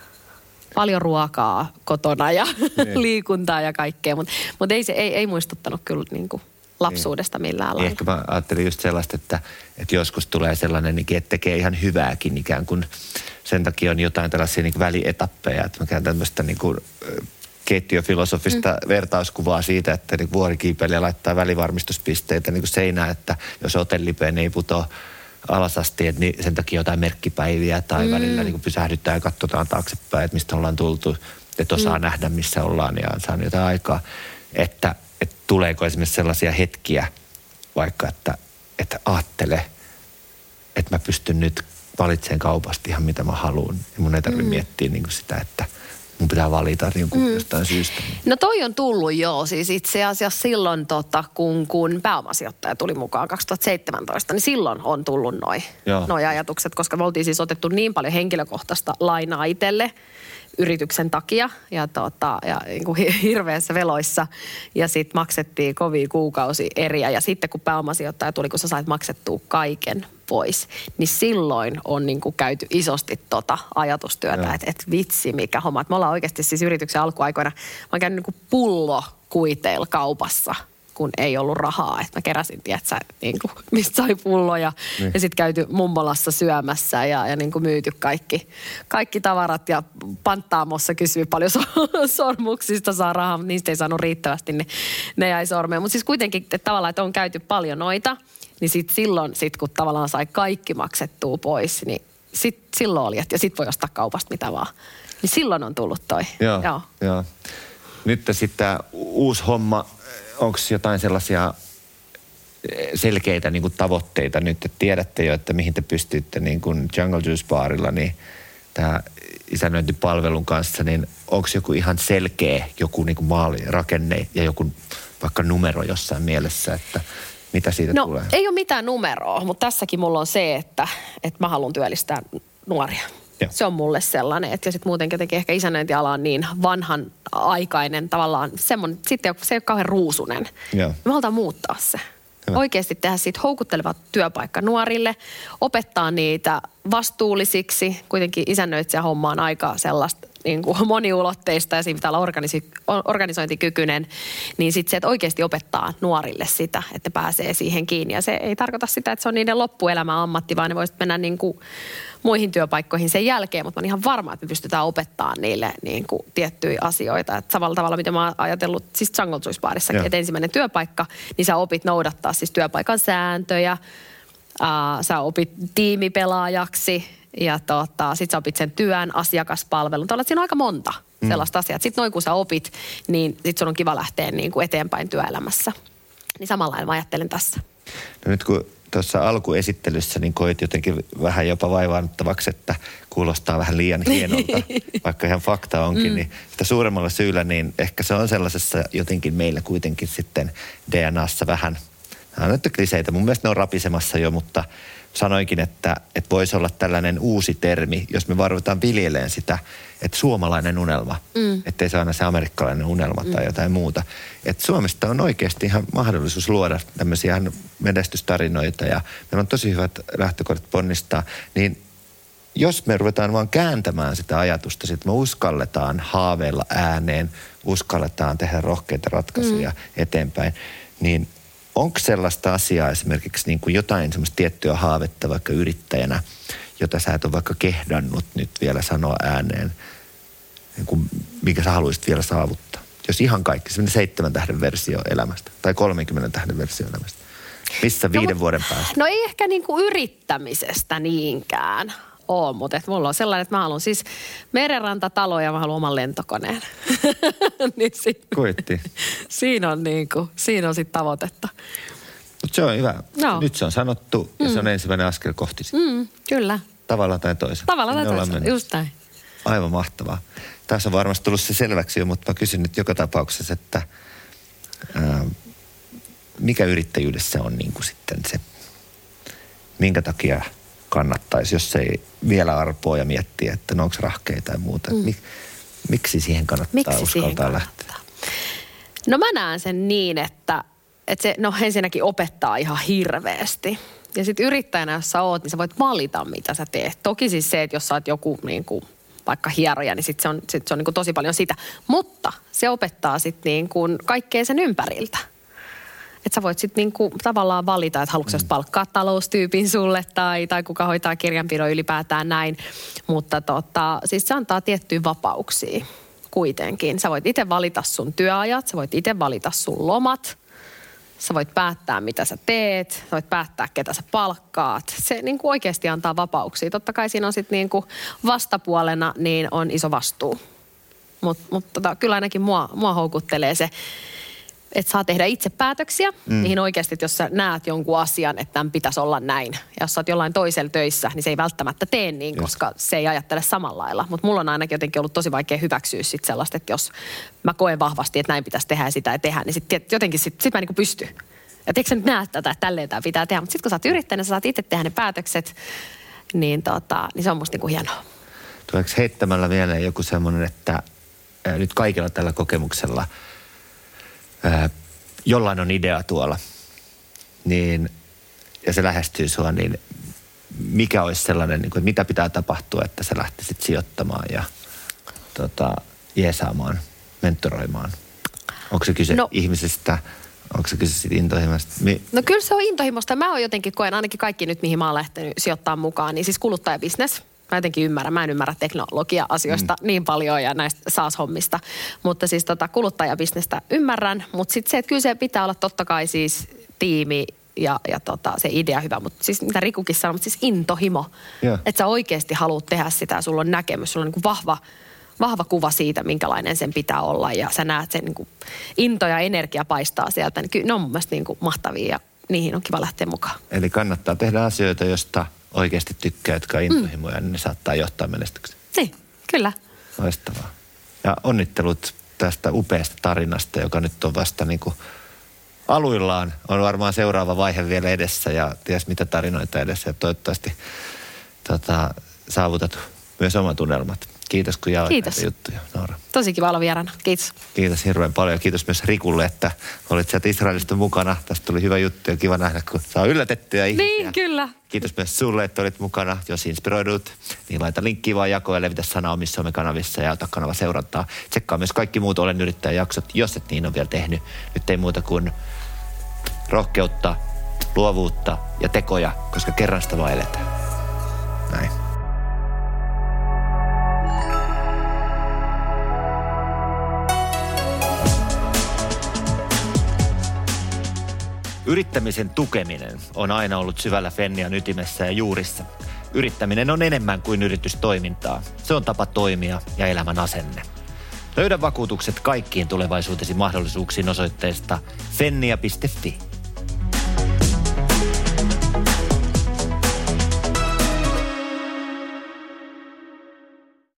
paljon ruokaa kotona ja liikuntaa ja kaikkea, mutta ei muistuttanut kyllä niin kuin lapsuudesta millään lailla. Ehkä mä ajattelin just sellaista, että joskus tulee sellainen, että tekee ihan hyvääkin ikään kuin. Sen takia on jotain tällaisia niin kuin välietappeja, että mä käyn tämmöistä niin kuin keittiöfilosofista vertauskuvaa siitä, että niin vuorikiipeilijä laittaa välivarmistuspisteitä niin kuin seinään, että jos hotellipeen ei putoa alas asti, että sen takia jotain merkkipäiviä tai välillä niin kuin pysähdytään ja katsotaan taaksepäin, että mistä ollaan tultu, että osaa nähdä, missä ollaan ja on saanut jotain aikaa. Että tuleeko esimerkiksi sellaisia hetkiä, vaikka että ajattele, että mä pystyn nyt valitsemaan kaupasta ihan mitä mä haluan. Ja mun ei tarvitse miettiä niin kuin sitä, että mun pitää valita niin jostain syystä. No toi on tullut joo, siis itse asiassa silloin kun pääomasijoittaja tuli mukaan 2017, niin silloin on tullut noi ajatukset, koska me oltiin siis otettu niin paljon henkilökohtaista lainaa itselle yrityksen takia ja niin kuin hirveässä veloissa ja sitten maksettiin kovia kuukausieriä ja sitten kun pääomasijoittaja tuli, kun sä sait maksettua kaiken pois, niin silloin on niin kuin käyty isosti ajatustyötä, että vitsi mikä homma. Me ollaan oikeasti siis yrityksen alkuaikoina, mä oon käynyt niin kuin pullokuiteilla kaupassa, kun ei ollut rahaa. Että mä keräsin, tietsä, niin kuin, mistä sai pulloja. Ja sitten käyty mummolassa syömässä ja niin kuin myyty kaikki tavarat. Ja Panttaamossa kysyi paljon sormuksista saa rahaa, mutta niistä ei saanut riittävästi, niin ne jäi sormeen. Mutta siis kuitenkin että tavallaan, että on käyty paljon noita, niin silloin, kun tavallaan sai kaikki maksettua pois, niin silloin oli, ja sitten voi ostaa kaupasta mitä vaan. Niin silloin on tullut toi. Joo. Nyt sitten tämä uusi homma, onko jotain sellaisia selkeitä niin kuin tavoitteita nyt, että tiedätte jo, että mihin te pystytte niin kuin Jungle Juice Barilla, niin tämä isännöintipalvelun kanssa, niin onko joku ihan selkeä joku niin kuin maalirakenne ja joku vaikka numero jossain mielessä, että mitä siitä tulee? No ei ole mitään numeroa, mutta tässäkin mulla on se, että mä haluan työllistää nuoria. Joo. Se on mulle sellainen, että ja sitten muutenkin jotenkin ehkä isännöintiala on niin vanhan aikainen tavallaan semmoinen, sitten se ei ole kauhean ruusunen. Joo. Me halutaan muuttaa se. Hyvä. Oikeasti tehdä siitä houkutteleva työpaikka nuorille, opettaa niitä vastuullisiksi. Kuitenkin isännöitsijä homma on aika sellaista niin kuin moniulotteista ja siinä pitää olla organisointikykyinen. Niin sitten se, että oikeasti opettaa nuorille sitä, että ne pääsee siihen kiinni. Ja se ei tarkoita sitä, että se on niiden loppuelämän ammatti, vaan ne voisivat mennä niin kuin muihin työpaikkoihin sen jälkeen. Mutta mä oon ihan varma, että me pystytään opettamaan niille niin kuin tiettyjä asioita. Että samalla tavalla, mitä mä oon ajatellut siis Jungle Juice Barissakin, että ensimmäinen työpaikka, niin sä opit noudattaa siis työpaikan sääntöjä. Sä opit tiimipelaajaksi ja sit sä opit sen työn, asiakaspalvelun. Siinä on aika monta sellaista asiaa. Sitten noin kun sä opit, niin sit sun on kiva lähteä niin kuin eteenpäin työelämässä. Niin samalla lailla mä ajattelen tässä. No nyt kun tuossa alkuesittelyssä niin koit jotenkin vähän jopa vaivaannuttavaksi, että kuulostaa vähän liian hienolta, vaikka ihan fakta onkin, niin sitä suuremmalla syyllä, niin ehkä se on sellaisessa jotenkin meillä kuitenkin sitten DNAssa vähän. Nämä on nyt kliseitä. Mun mielestä ne on rapisemassa jo, mutta sanoinkin, että voisi olla tällainen uusi termi, jos me varutaan viljeleen sitä, että suomalainen unelma, ettei se aina se amerikkalainen unelma tai jotain muuta. Että Suomesta on oikeasti ihan mahdollisuus luoda tämmöisiä menestystarinoita ja meillä on tosi hyvät lähtökohdat ponnistaa, niin jos me ruvetaan vaan kääntämään sitä ajatusta, että me uskalletaan haaveilla ääneen, uskalletaan tehdä rohkeita ratkaisuja eteenpäin, niin onko sellaista asiaa esimerkiksi niin kuin jotain semmoista tiettyä haavetta vaikka yrittäjänä, jota sä et ole vaikka kehdannut nyt vielä sanoa ääneen, niin kuin mikä sä haluaisit vielä saavuttaa? Jos ihan kaikki, semmoinen 7 tähden versio elämästä tai 30 tähden versio elämästä. Missä 5 vuoden päästä? No ei ehkä niin kuin yrittämisestä niinkään ole, mutta mulla on sellainen, että mä haluan siis merenrantatalo ja mä haluan oman lentokoneen. Niin Kuitti. Siinä on sitten tavoitetta. Mutta se on hyvä. No. Nyt se on sanottu ja se on ensimmäinen askel kohti sitä. Kyllä. Tavalla tai toisella. Tavalla tai toisella, just näin. Aivan mahtavaa. Tässä on varmasti tullut se selväksi jo, mutta mä kysyn nyt joka tapauksessa, että mikä yrittäjyydessä on niin kuin sitten se, minkä takia kannattaisi, jos ei vielä arpoa ja miettiä, että no onko rahkeita tai muuta. Miksi siihen kannattaa uskaltaa lähteä? No mä näen sen niin, että se ensinnäkin opettaa ihan hirveästi. Ja sitten yrittäjänä, jos sä oot, niin sä voit valita, mitä sä teet. Toki siis se, että jos sä oot joku niin kuin, vaikka hieroja, niin sit se on niin kuin tosi paljon sitä. Mutta se opettaa sitten niin kuin kaikkea sen ympäriltä. Että sä voit sitten niinku tavallaan valita, että haluatko sä palkkaa taloustyypin sulle tai kuka hoitaa kirjanpidon ylipäätään näin. Mutta siis se antaa tiettyjä vapauksia kuitenkin. Sä voit itse valita sun työajat, sä voit itse valita sun lomat. Sä voit päättää, mitä sä teet, sä voit päättää, ketä sä palkkaat. Se niinku oikeasti antaa vapauksia. Totta kai siinä on sitten niinku vastapuolena niin on iso vastuu. Mutta kyllä ainakin mua houkuttelee se, että saa tehdä itse päätöksiä, niihin oikeasti, että jos sä näet jonkun asian, että tämän pitäisi olla näin. Ja jos sä oot jollain toisella töissä, niin se ei välttämättä tee niin, koska se ei ajattele samalla lailla. Mutta mulla on ainakin jotenkin ollut tosi vaikea hyväksyä sit sellaista, että jos mä koen vahvasti, että näin pitäisi tehdä ja sitä ei tehdä, niin sitten jotenkin sit mä niinku pystyn. Ja eikö sä nyt näe tätä, että tälleen tämä pitää tehdä. Mutta sitten kun sä oot yrittäjänä, sä saat itse tehdä ne päätökset, niin se on musta niinku hienoa. Tuleeko heittämällä mieleen joku semmoinen, että nyt kaikilla tällä kokemuksella jollain on idea tuolla, niin, ja se lähestyy sua, niin mikä olisi sellainen, niin kuin, että mitä pitää tapahtua, että sä lähtisit sijoittamaan ja jeesaamaan, mentoroimaan? Onko se kyse ihmisestä? Onko se kyse siitä intohimosta? No kyllä se on intohimosta. Mä oon jotenkin koen, ainakin kaikki nyt, mihin mä oon lähtenyt sijoittamaan mukaan, niin siis kuluttajabisnes. Mä jotenkin mä en ymmärrä teknologia-asioista niin paljon ja näistä SaaS-hommista. Mutta siis kuluttajabisnestä ymmärrän. Mutta sitten se, että kyllä se pitää olla totta kai siis tiimi ja se idea hyvä. Mutta siis mitä Rikukin sanoi, mutta siis intohimo. Yeah. Että sä oikeasti haluat tehdä sitä ja sulla on näkemys. Sulla on niin kuin vahva kuva siitä, minkälainen sen pitää olla. Ja sä näet sen niin kuin into ja energia paistaa sieltä. Niin kyllä ne on mun mielestä niin kuin mahtavia. niihin on kiva lähteä mukaan. Eli kannattaa tehdä asioita, joista oikeasti tykkää, jotka on intohimoja, niin ne saattaa johtaa menestykseen. Niin, kyllä. Loistavaa. Ja onnittelut tästä upeasta tarinasta, joka nyt on vasta niin kuin aluillaan. On varmaan seuraava vaihe vielä edessä ja ties mitä tarinoita edessä. Ja toivottavasti saavutat myös omat unelmat. Kiitos, kun jaoit näitä juttuja, Noora. Tosi kiva olla vieraana. Kiitos. Kiitos hirveän paljon. Kiitos myös Rikulle, että olit sieltä Israelista mukana. Tästä tuli hyvä juttu ja kiva nähdä, kun saa yllätettyjä ihmisiä. Niin, kyllä. Kiitos myös sulle, että olit mukana. Jos inspiroidut, niin laita linkkiä vaan jakoon ja levitä sanaa omissa somekanavissa ja ota kanava seurantaa. Tsekkaa myös kaikki muut Olen yrittäjä -jaksot, jos et niin on vielä tehnyt. Nyt ei muuta kuin rohkeutta, luovuutta ja tekoja, koska kerran sitä vaan eletään. Näin. Yrittämisen tukeminen on aina ollut syvällä Fennian ytimessä ja juurissa. Yrittäminen on enemmän kuin yritystoimintaa. Se on tapa toimia ja elämän asenne. Löydä vakuutukset kaikkiin tulevaisuutesi mahdollisuuksiin osoitteesta fennia.fi.